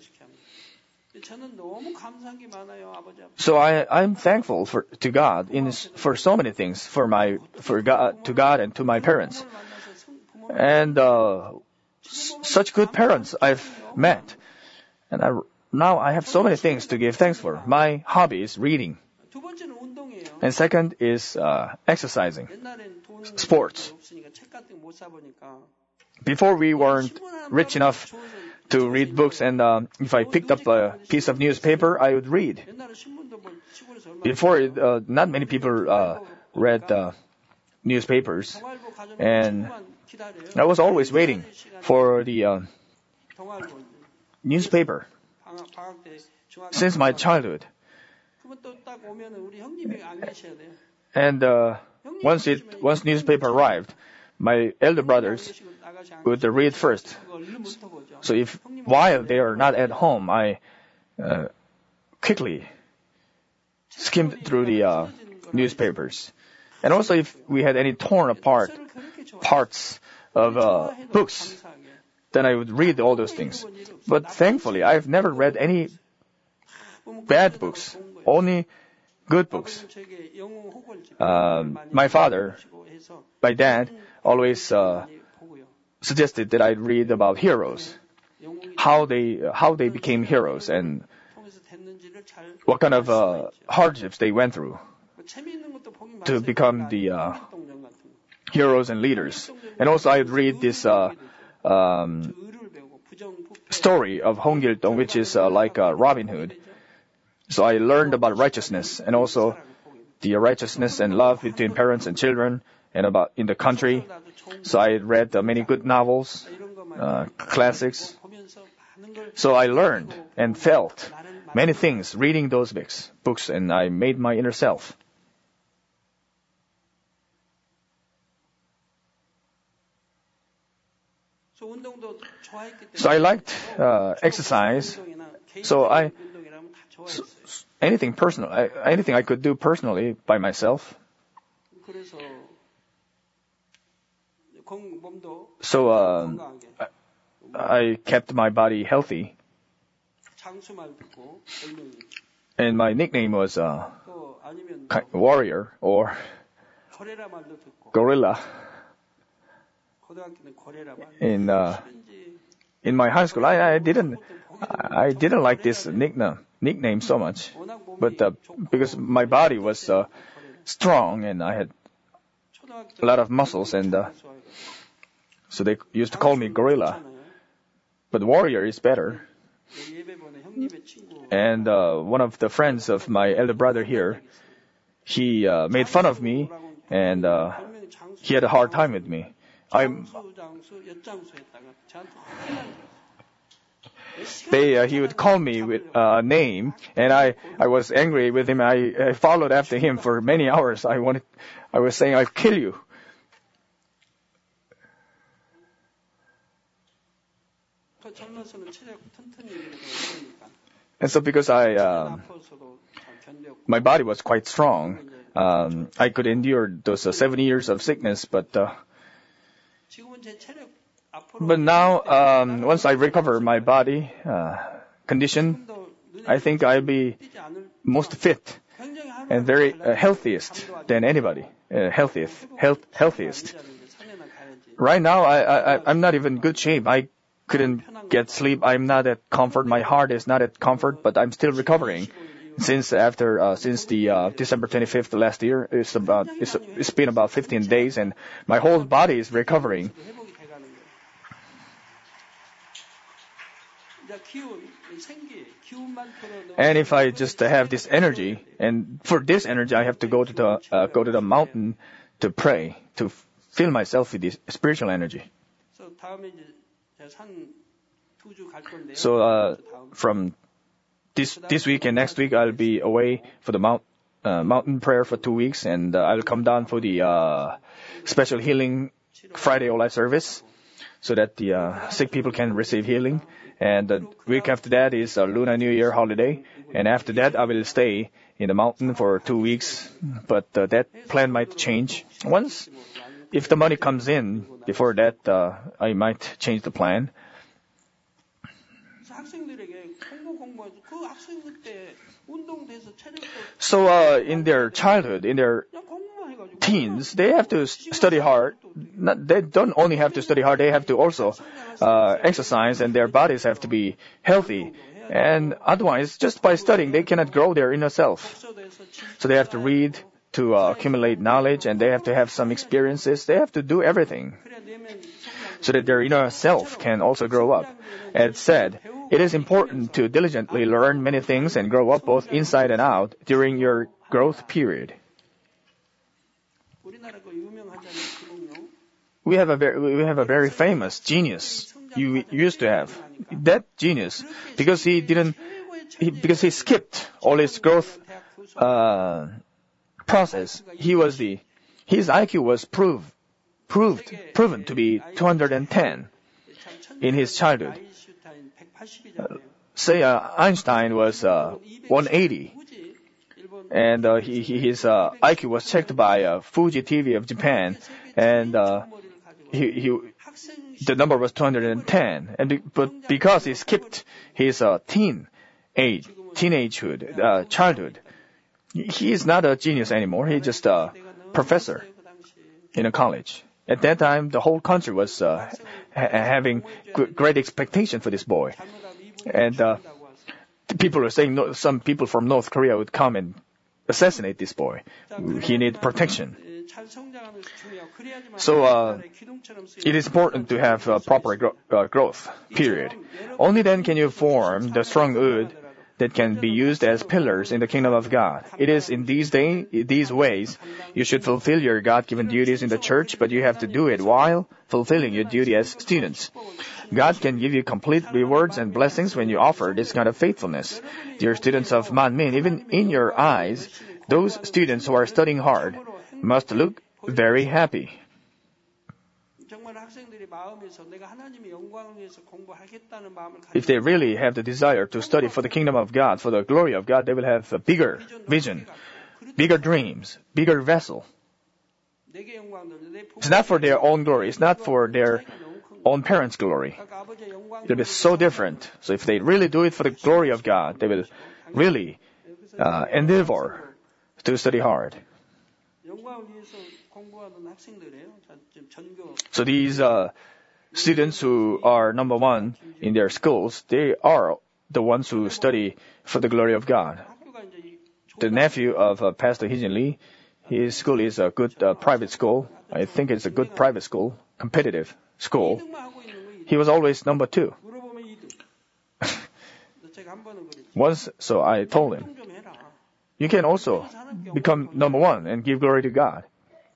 저는 너무 감사한 게 많아요, 아버지. So I, I'm thankful for, to God in, for so many things, for my, for God, to God and to my parents. 부모를 만나서 성- 부모 And uh, s- such good parents I've met. And I, now I have so many things to give thanks for. My hobby is reading. 두 번째는 운동이에요. And second is uh, exercising. 옛날엔 돈 Sports. 없으니까 책 같은 거 못 사보니까 Before we weren't rich enough to read books, and um, if I picked up a piece of newspaper, I would read. 옛날에 신문도 뭐 시골에서 얼마 Before, uh, not many people uh, read uh, newspapers, 동아일보 가져오면 and 친구만 기다려요. I was always waiting for the uh, 동아일보 newspaper 방학 방학 때 중학교 since my childhood. 그러면 또 딱 오면은 우리 형님이 안 계셔야 돼요. And uh, once it once newspaper arrived, my elder brothers would read first. 그거 얼른 못 하고 오죠. So if while they are not at home, I uh, quickly skimmed through the uh, newspapers. And also if we had any torn apart 저를 그렇게 좋아해요. parts of uh, 좋아해도 books, 감사하게. then I would read all those things. But thankfully, I've never read any bad books, only good books. 아버지는 저에게 영웅 호걸집 Um, 많이 my father, 보시고 해서 my dad, always uh, 많이 보고요. suggested that I read about heroes, 영웅이 how they how they became heroes, and 통해서 됐는지를 잘 what kind of 알 수가 uh, 있죠. hardships they went through 뭐 재미있는 것도 보긴 to 봤어요. become the uh, 동정 같은 거. heroes and leaders. And also, I would read this uh, um, 의를 배우고 부정 부패 story of Hong Gil-dong, which is uh, like uh, Robin Hood. So I learned about righteousness and also the righteousness and love between parents and children and about in the country. So I read uh, many good novels, 이런 것만 uh, classics. 보면서 많은 걸 So I learned and felt many things reading those books, books, and I made my inner self. 저 운동도 좋아했기 때문에 So I liked uh, exercise. 운동이나 So I- 개인적인 운동이라면 다 좋아했어요. Anything personal, I, anything I could do personally by myself. 그래서 건 몸도 So um, 건강하게 I kept my body healthy, 장수말 듣고 별명이 and my nickname was uh, 또 아니면 ki- warrior or 고래라 말도 듣고 gorilla. 고등학교 때 고래라 말 In uh, 왠지 in my high school, I, I didn't I didn't like this nickname nickname so much, 워낙 몸이 but uh, 좋고 because my body was uh, strong and I had 초등학교 a lot of muscles, and uh, so they used to call me gorilla. But warrior is better. 예배번에 형님의 친구 And uh, one of the friends of my elder brother here, he uh, made fun of me, and uh, 별명이 장수 he had a hard time with me. I'm, 장수 장수 엿장수 했다가 저한테 혼난 they, uh, he would call me with uh, a name, and I, I was angry with him. I, I followed after him for many hours. I wanted, I was saying, I'll kill you. 그 젊어서는 체력 튼튼히 이기는 어려우니까 And so because I, um, 아파서도 잘 견뎠고 my body was quite strong, um, I could endure those uh, seven years of sickness. But uh, 지금은 제 체력 앞으로 but now, um, once I recover my body uh, condition, 도 I think I'll be most fit and very uh, healthiest than anybody. Uh, healthiest, health, healthiest. Right now, I, I, I'm not even in good shape. I couldn't get sleep. I'm not at comfort. My heart is not at comfort, but I'm still recovering. Since after, uh, since the, uh, December twenty-fifth last year, it's about, it's, it's been about fifteen days and my whole body is recovering. And if I just have this energy, and for this energy, I have to go to the, uh, go to the mountain to pray, to fill myself with this spiritual energy. So, uh, from This this week and next week, I'll be away for the mount, uh, mountain prayer for two weeks, and uh, I'll come down for the uh, special healing Friday Ola service, so that the uh, sick people can receive healing. And the week after that is a Lunar New Year holiday, and after that I will stay in the mountain for two weeks. But uh, that plan might change. Once, if the money comes in before that, uh, I might change the plan. So, uh, in their childhood, in their teens, they have to study hard. Not, they don't only have to study hard, they have to also uh, exercise, and their bodies have to be healthy. And otherwise, just by studying, they cannot grow their inner self. So they have to read to uh, accumulate knowledge, and they have to have some experiences. They have to do everything so that their inner self can also grow up. As said, it is important to diligently learn many things and grow up both inside and out during your growth period. We have a very, we have a very famous genius you used to have. That genius, because he didn't, he, because he skipped all his growth uh, process, he was the, his I Q was proved, proved, proven to be two hundred ten in his childhood. Uh, say uh, Einstein was uh, one eighty, and uh, he, he, his uh, I Q was checked by uh, Fuji T V of Japan, and uh, he, he, the number was two hundred ten. And be, but because he skipped his uh, teen age, teenagehood, uh, childhood, he is not a genius anymore. He's just a professor in a college. At that time, the whole country was uh, ha- having g- great expectation for this boy. And uh, people are saying no, some people from North Korea would come and assassinate this boy. He needs protection. So uh, it is important to have a proper gro- uh, growth period. Only then can you form the strong wood that can be used as pillars in the kingdom of God. It is in these day, these ways you should fulfill your God-given duties in the church, but you have to do it while fulfilling your duty as students. God can give you complete rewards and blessings when you offer this kind of faithfulness. Dear students of Manmin, even in your eyes, those students who are studying hard must look very happy. If they really have the desire to study for the kingdom of God, for the glory of God, they will have a bigger vision, bigger dreams, bigger vessel. It's not for their own glory. It's not for their own parents' glory. It will be so different. So if they really do it for the glory of God, they will really uh, endeavor to study hard. So these uh, students who are number one in their schools, they are the ones who study for the glory of God. The nephew of uh, Pastor Hee-jin Lee, his school is a good uh, private school. I think it's a good private school, competitive school. He was always number two. Once, so I told him, you can also become number one and give glory to God.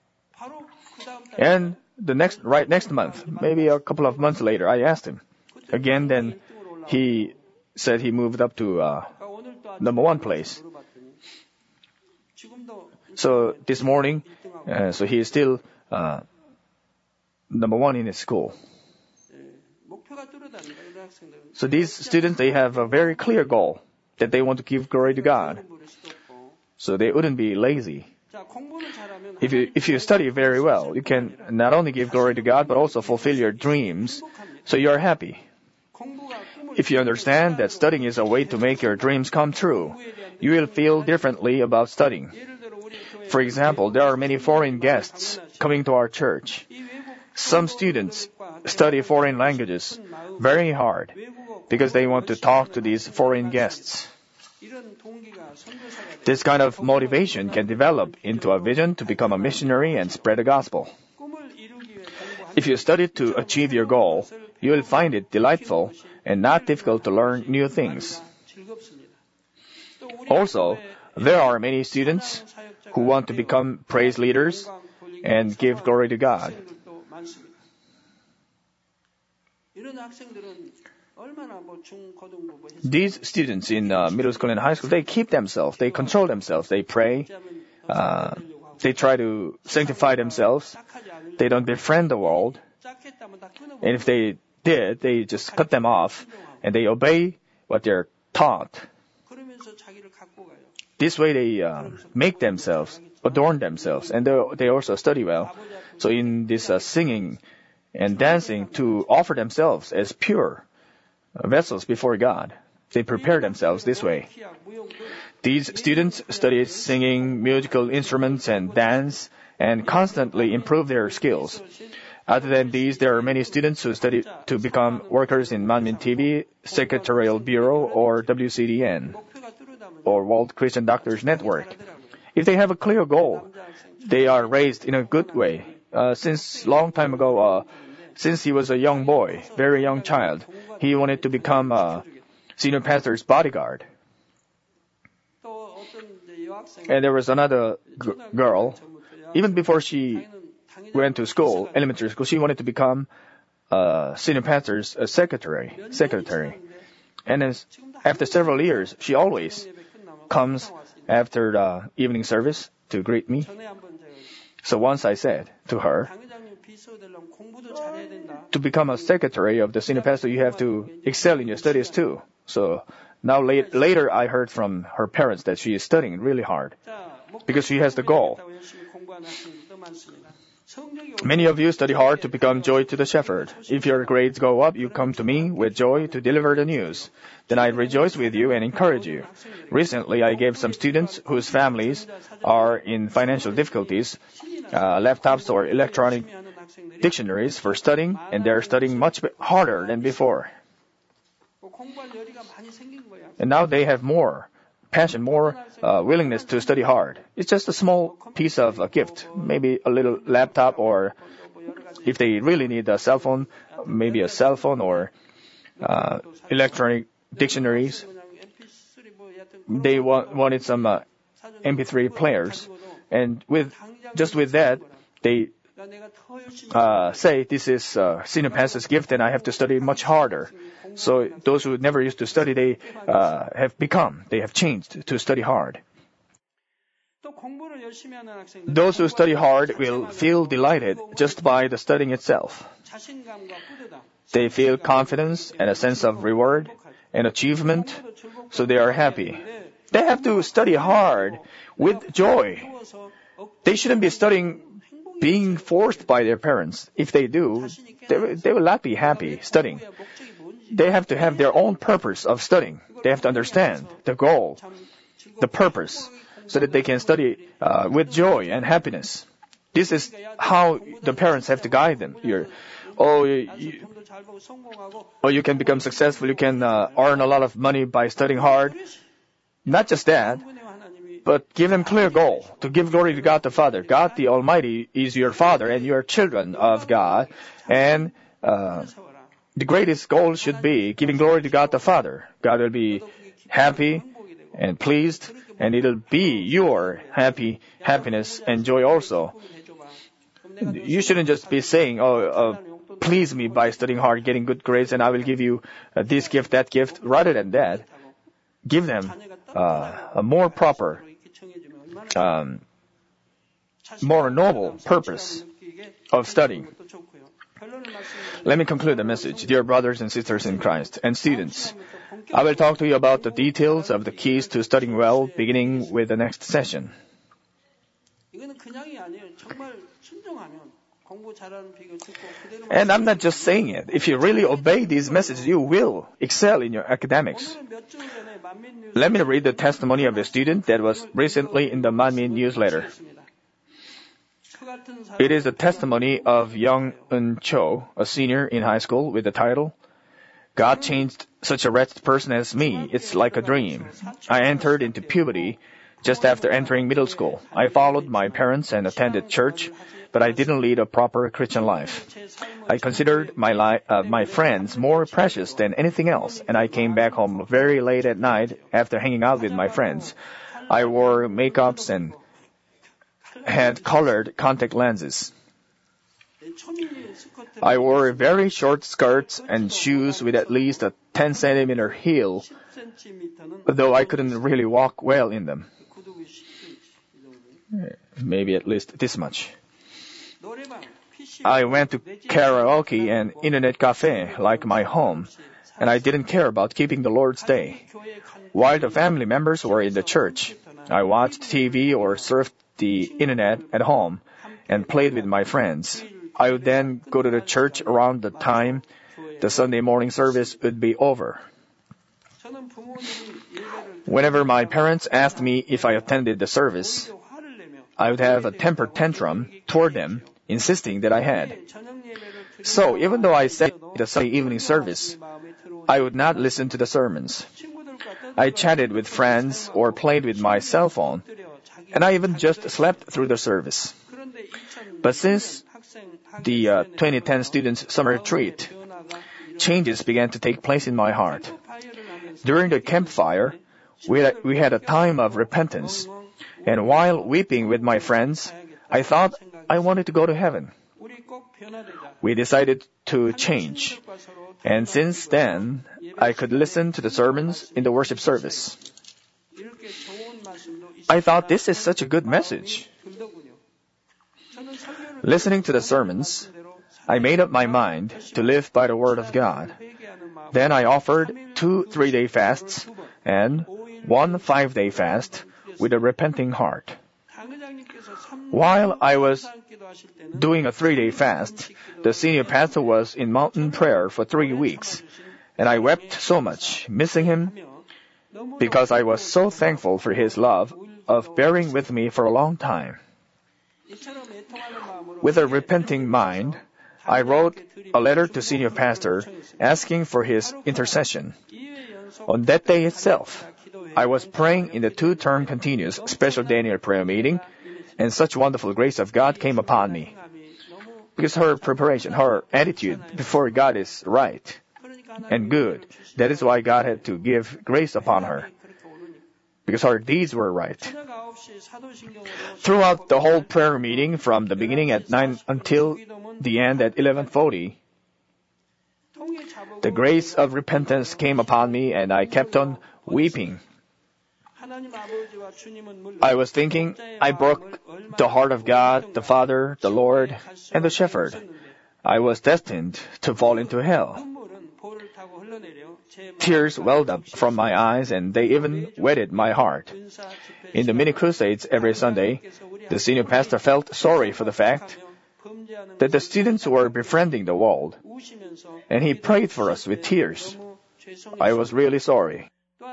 And the next, right next month, maybe a couple of months later, I asked him again. Then he said he moved up to uh, number one place. So this morning, uh, so he is still uh, number one in his school. So these students, they have a very clear goal that they want to give glory to God. So they wouldn't be lazy. If you, if you study very well, you can not only give glory to God, but also fulfill your dreams, so you are happy. If you understand that studying is a way to make your dreams come true, you will feel differently about studying. For example, there are many foreign guests coming to our church. Some students study foreign languages very hard because they want to talk to these foreign guests. This kind of motivation can develop into a vision to become a missionary and spread the gospel. If you study to achieve your goal, you will find it delightful and not difficult to learn new things. Also, there are many students who want to become praise leaders and give glory to God. These students in uh, middle school and high school, they keep themselves, they control themselves, they pray, uh, they try to sanctify themselves, they don't befriend the world, and if they did, they just cut them off, and they obey what they're taught. This way they uh, make themselves, adorn themselves, and they, they also study well. So in this uh, singing and dancing, to offer themselves as pure vessels before God, they prepare themselves this way. These students study singing, musical instruments, and dance, and constantly improve their skills. Other than these, there are many students who study to become workers in Manmin T V, Secretarial Bureau, or W C D N, or World Christian Doctors Network. If they have a clear goal, they are raised in a good way. Uh, since long time ago, uh, since he was a young boy, very young child, he wanted to become a senior pastor's bodyguard. And there was another g- girl, even before she went to school, elementary school, she wanted to become a senior pastor's a secretary, secretary. And then after several years, she always comes after the evening service to greet me. So once I said to her, to become a secretary of the senior pastor, you have to excel in your studies too. So now late, later I heard from her parents that she is studying really hard because she has the goal. Many of you study hard to become joy to the shepherd. If your grades go up, you come to me with joy to deliver the news. Then I rejoice with you and encourage you. Recently, I gave some students whose families are in financial difficulties uh, laptops or electronic dictionaries for studying, and they're studying much harder than before. And now they have more passion, more uh, willingness to study hard. It's just a small piece of a gift, maybe a little laptop, or if they really need a cell phone, maybe a cell phone or uh, electronic dictionaries. They want, wanted some uh, M P three players, and with just with that, they uh, say this is uh, senior pastor's gift, and I have to study much harder. So those who never used to study, they uh, have become, they have changed to study hard. Those who study hard will feel delighted just by the studying itself. They feel confidence and a sense of reward and achievement, so they are happy. They have to study hard with joy. They shouldn't be studying being forced by their parents. If they do, they, they will not be happy studying. They have to have their own purpose of studying. They have to understand the goal, the purpose, so that they can study uh, with joy and happiness. This is how the parents have to guide them. You're, oh, you, oh, you can become successful. You can uh, earn a lot of money by studying hard. Not just that, but give them clear goal to give glory to God the Father. God the Almighty is your Father, and you are children of God. And uh, the greatest goal should be giving glory to God the Father. God will be happy and pleased, and it'll be your happy happiness and joy also. You shouldn't just be saying, oh, uh, please me by studying hard, getting good grades, and I will give you uh, this gift, that gift. Rather than that, give them uh, a more proper, um, more noble purpose of studying. Let me conclude the message, dear brothers and sisters in Christ and students. I will talk to you about the details of the keys to studying well, beginning with the next session. And I'm not just saying it. If you really obey these messages, you will excel in your academics. Let me read the testimony of a student that was recently in the Manmin newsletter. It is a testimony of Young Eun Cho, a senior in high school, with the title, God changed such a wretched person as me. It's like a dream. I entered into puberty just after entering middle school. I followed my parents and attended church, but I didn't lead a proper Christian life. I considered my li- uh, my friends more precious than anything else, and I came back home very late at night after hanging out with my friends. I wore makeups and had colored contact lenses. I wore very short skirts and shoes with at least a ten centimeter heel, though I couldn't really walk well in them. Maybe at least this much. I went to karaoke and internet cafe like my home, and I didn't care about keeping the Lord's Day. While the family members were in the church, I watched T V or surfed the internet at home and played with my friends. I would then go to the church around the time the Sunday morning service would be over. Whenever my parents asked me if I attended the service, I would have a temper tantrum toward them, insisting that I had. So, even though I said the Sunday evening service, I would not listen to the sermons. I chatted with friends or played with my cell phone, and I even just slept through the service. But since the uh, twenty ten students' summer retreat, changes began to take place in my heart. During the campfire, we had, we had a time of repentance, and while weeping with my friends, I thought I wanted to go to heaven. We decided to change, and since then, I could listen to the sermons in the worship service. I thought this is such a good message. Listening to the sermons, I made up my mind to live by the Word of God. Then I offered two three-day fasts and one five-day fast with a repenting heart. While I was doing a three-day fast, the senior pastor was in mountain prayer for three weeks, and I wept so much, missing him, because I was so thankful for his love of bearing with me for a long time. With a repenting mind, I wrote a letter to senior pastor asking for his intercession. On that day itself, I was praying in the two-term continuous special Daniel prayer meeting, and such wonderful grace of God came upon me. Because her preparation, her attitude before God is right and good. That is why God had to give grace upon her. Because her deeds were right. Throughout the whole prayer meeting, from the beginning at nine until the end at eleven forty, the grace of repentance came upon me and I kept on weeping. I was thinking, I broke the heart of God, the Father, the Lord, and the Shepherd. I was destined to fall into hell. Tears welled up from my eyes and they even wetted my heart. In the mini crusades every Sunday, the senior pastor felt sorry for the fact that the students were befriending the world, and he prayed for us with tears. I was really sorry.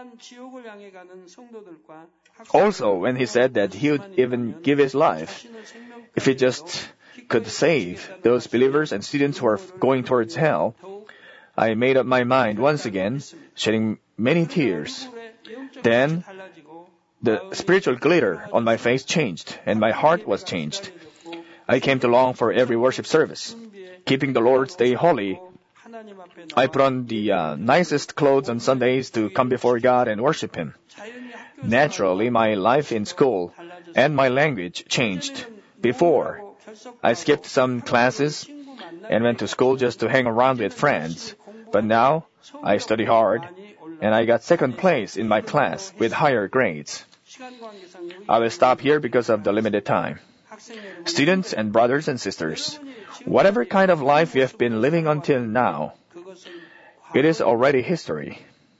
Also, when he said that he would even give his life if he just could save those believers and students who are going towards hell, I made up my mind once again, shedding many tears. Then, the spiritual glitter on my face changed, and my heart was changed. I came to long for every worship service. Keeping the Lord's Day holy, I put on the uh, nicest clothes on Sundays to come before God and worship Him. Naturally, my life in school and my language changed. Before, I skipped some classes and went to school just to hang around with friends. But now, I study hard, and I got second place in my class with higher grades. I will stop here because of the limited time. Students and brothers and sisters, whatever kind of life you have been living until now, it is already history.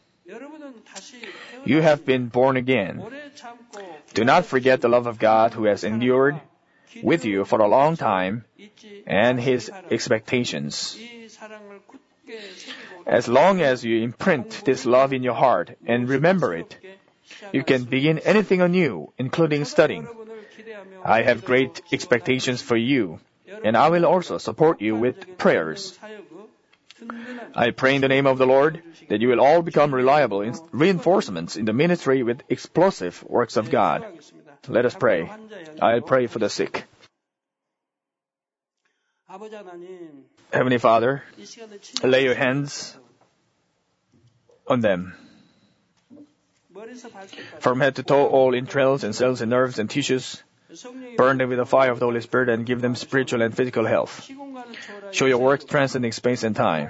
You have been born again. Do not forget the love of God who has endured with you for a long time and His expectations. As long as you imprint this love in your heart and remember it, you can begin anything anew, including studying. I have great expectations for you, and I will also support you with prayers. I pray in the name of the Lord that you will all become reliable reinforcements in the ministry with explosive works of God. Let us pray. I'll pray for the sick. Heavenly Father, lay your hands on them. From head to toe, all entrails and cells and nerves and tissues, burn them with the fire of the Holy Spirit and give them spiritual and physical health. Show your works transcending space and time.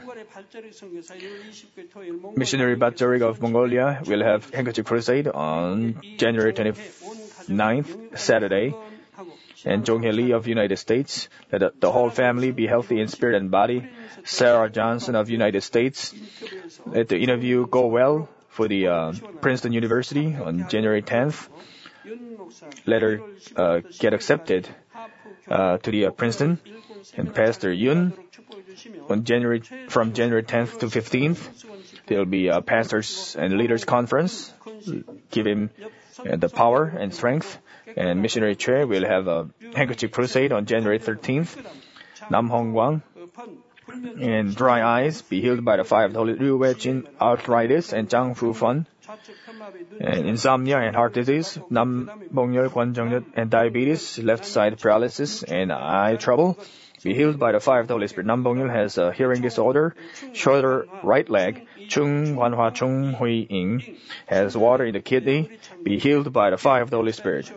Missionary Batjorig of Mongolia will have handkerchief crusade on January twenty-ninth, Saturday. And Jong-hye Lee of United States, let the whole family be healthy in spirit and body. Sarah Johnson of United States, let the interview go well for the uh, Princeton University on January tenth. Let her uh, get accepted uh, to the uh, Princeton. And Pastor Yun, on January from January tenth to fifteenth, there will be a pastors and leaders conference. Give him uh, the power and strength. And Missionary Choi will have a handkerchief crusade on January thirteenth. Nam Hong Kwang and dry eyes be healed by the fire of the Holy Liu Wei-jin, arthritis and Zhang Fu Fan. And insomnia and heart disease, Nam Bong-yeol, Kwan Jung-yeol, and diabetes, left side paralysis and eye trouble be healed by the fire of the Holy Spirit. Nam Bong-yeol has a hearing disorder, shoulder, right leg. Chung Hwan-hwa Chung Hui-ing has water in the kidney, be healed by the fire of the Holy Spirit.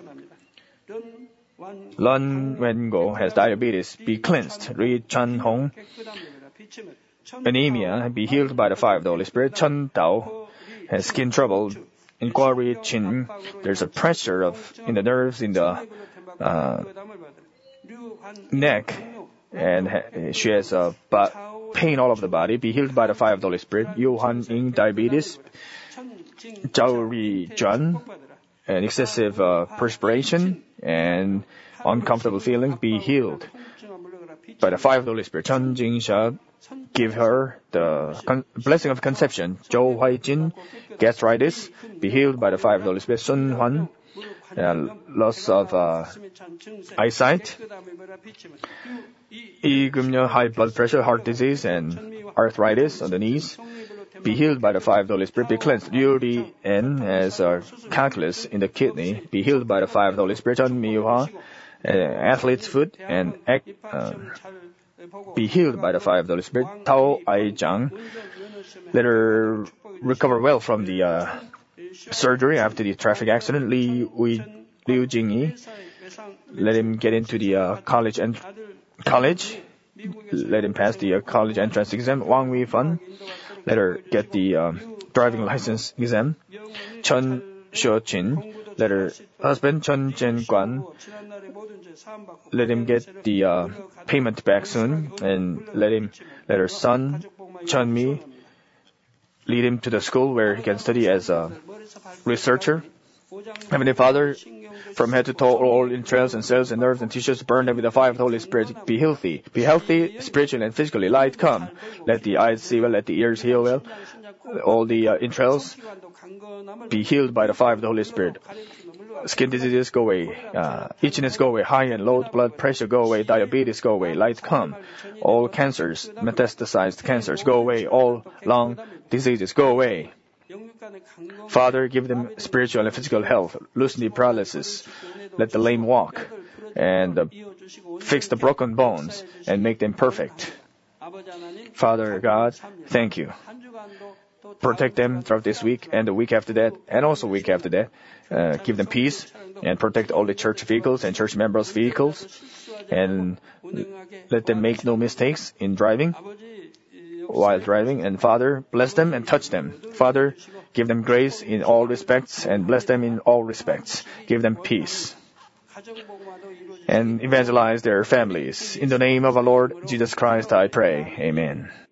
Lun Wen-go has diabetes, be cleansed. Ri Chan-hong, anemia, be healed by the fire of the Holy Spirit. Chun Tao has skin trouble. In Kwa Ri Chin, there's a pressure of in the nerves in the uh, neck, and ha- she has a bu- pain all over the body. Be healed by the fire of the Holy Spirit. Yu Han-ing, diabetes. Zhao Ri-jun, and excessive uh, perspiration and uncomfortable feelings, be healed by the fire of the Holy Spirit. Chun Jing-sha, give her the con- blessing of conception. Zhou Huai-jin, gastritis, be healed by the fire of the Holy Spirit. Sun Hwan, uh, loss of uh, eyesight. Yi Gum-yeol, high blood pressure, heart disease, and arthritis on the knees, be healed by the fire of the Holy Spirit. Be cleansed. Liu Li-en has a calculus in the kidney, be healed by the fire of the Holy Spirit. Chun Mi-hwa, uh, athlete's foot and uh, be healed by the fire of the Holy Spirit. Tao Ai-jang, let her recover well from the uh, surgery after the traffic accident. Li Liu Jingyi, let him get into the uh, college and college. Let him pass the uh, college entrance exam. Wang Wei-fan, let her get the uh, driving license exam. Chun Sheo-chin, let her husband Chun Jen-kwan, let him get the uh, payment back soon, and let him let her son Chun Mi lead him to the school where he can study as a researcher. Heavenly Father, from head to toe, all entrails and cells and nerves and tissues, burn them with the fire of the Holy Spirit. Be healthy. Be healthy, spiritually and physically. Light come. Let the eyes see well, let the ears hear well. All the uh, entrails be healed by the fire of the Holy Spirit. Skin diseases go away. Uh, itchiness go away. High and low blood pressure go away. Diabetes go away. Light come. All cancers, metastasized cancers go away. All lung diseases go away. Father, give them spiritual and physical health. Loosen the paralysis. Let the lame walk. And uh, fix the broken bones and make them perfect. Father God, thank you. Protect them throughout this week and the week after that, and also week after that. Uh, give them peace and protect all the church vehicles and church members' vehicles. And let them make no mistakes in driving, while driving. And Father, bless them and touch them. Father, give them grace in all respects and bless them in all respects. Give them peace and evangelize their families. In the name of our Lord Jesus Christ, I pray. Amen.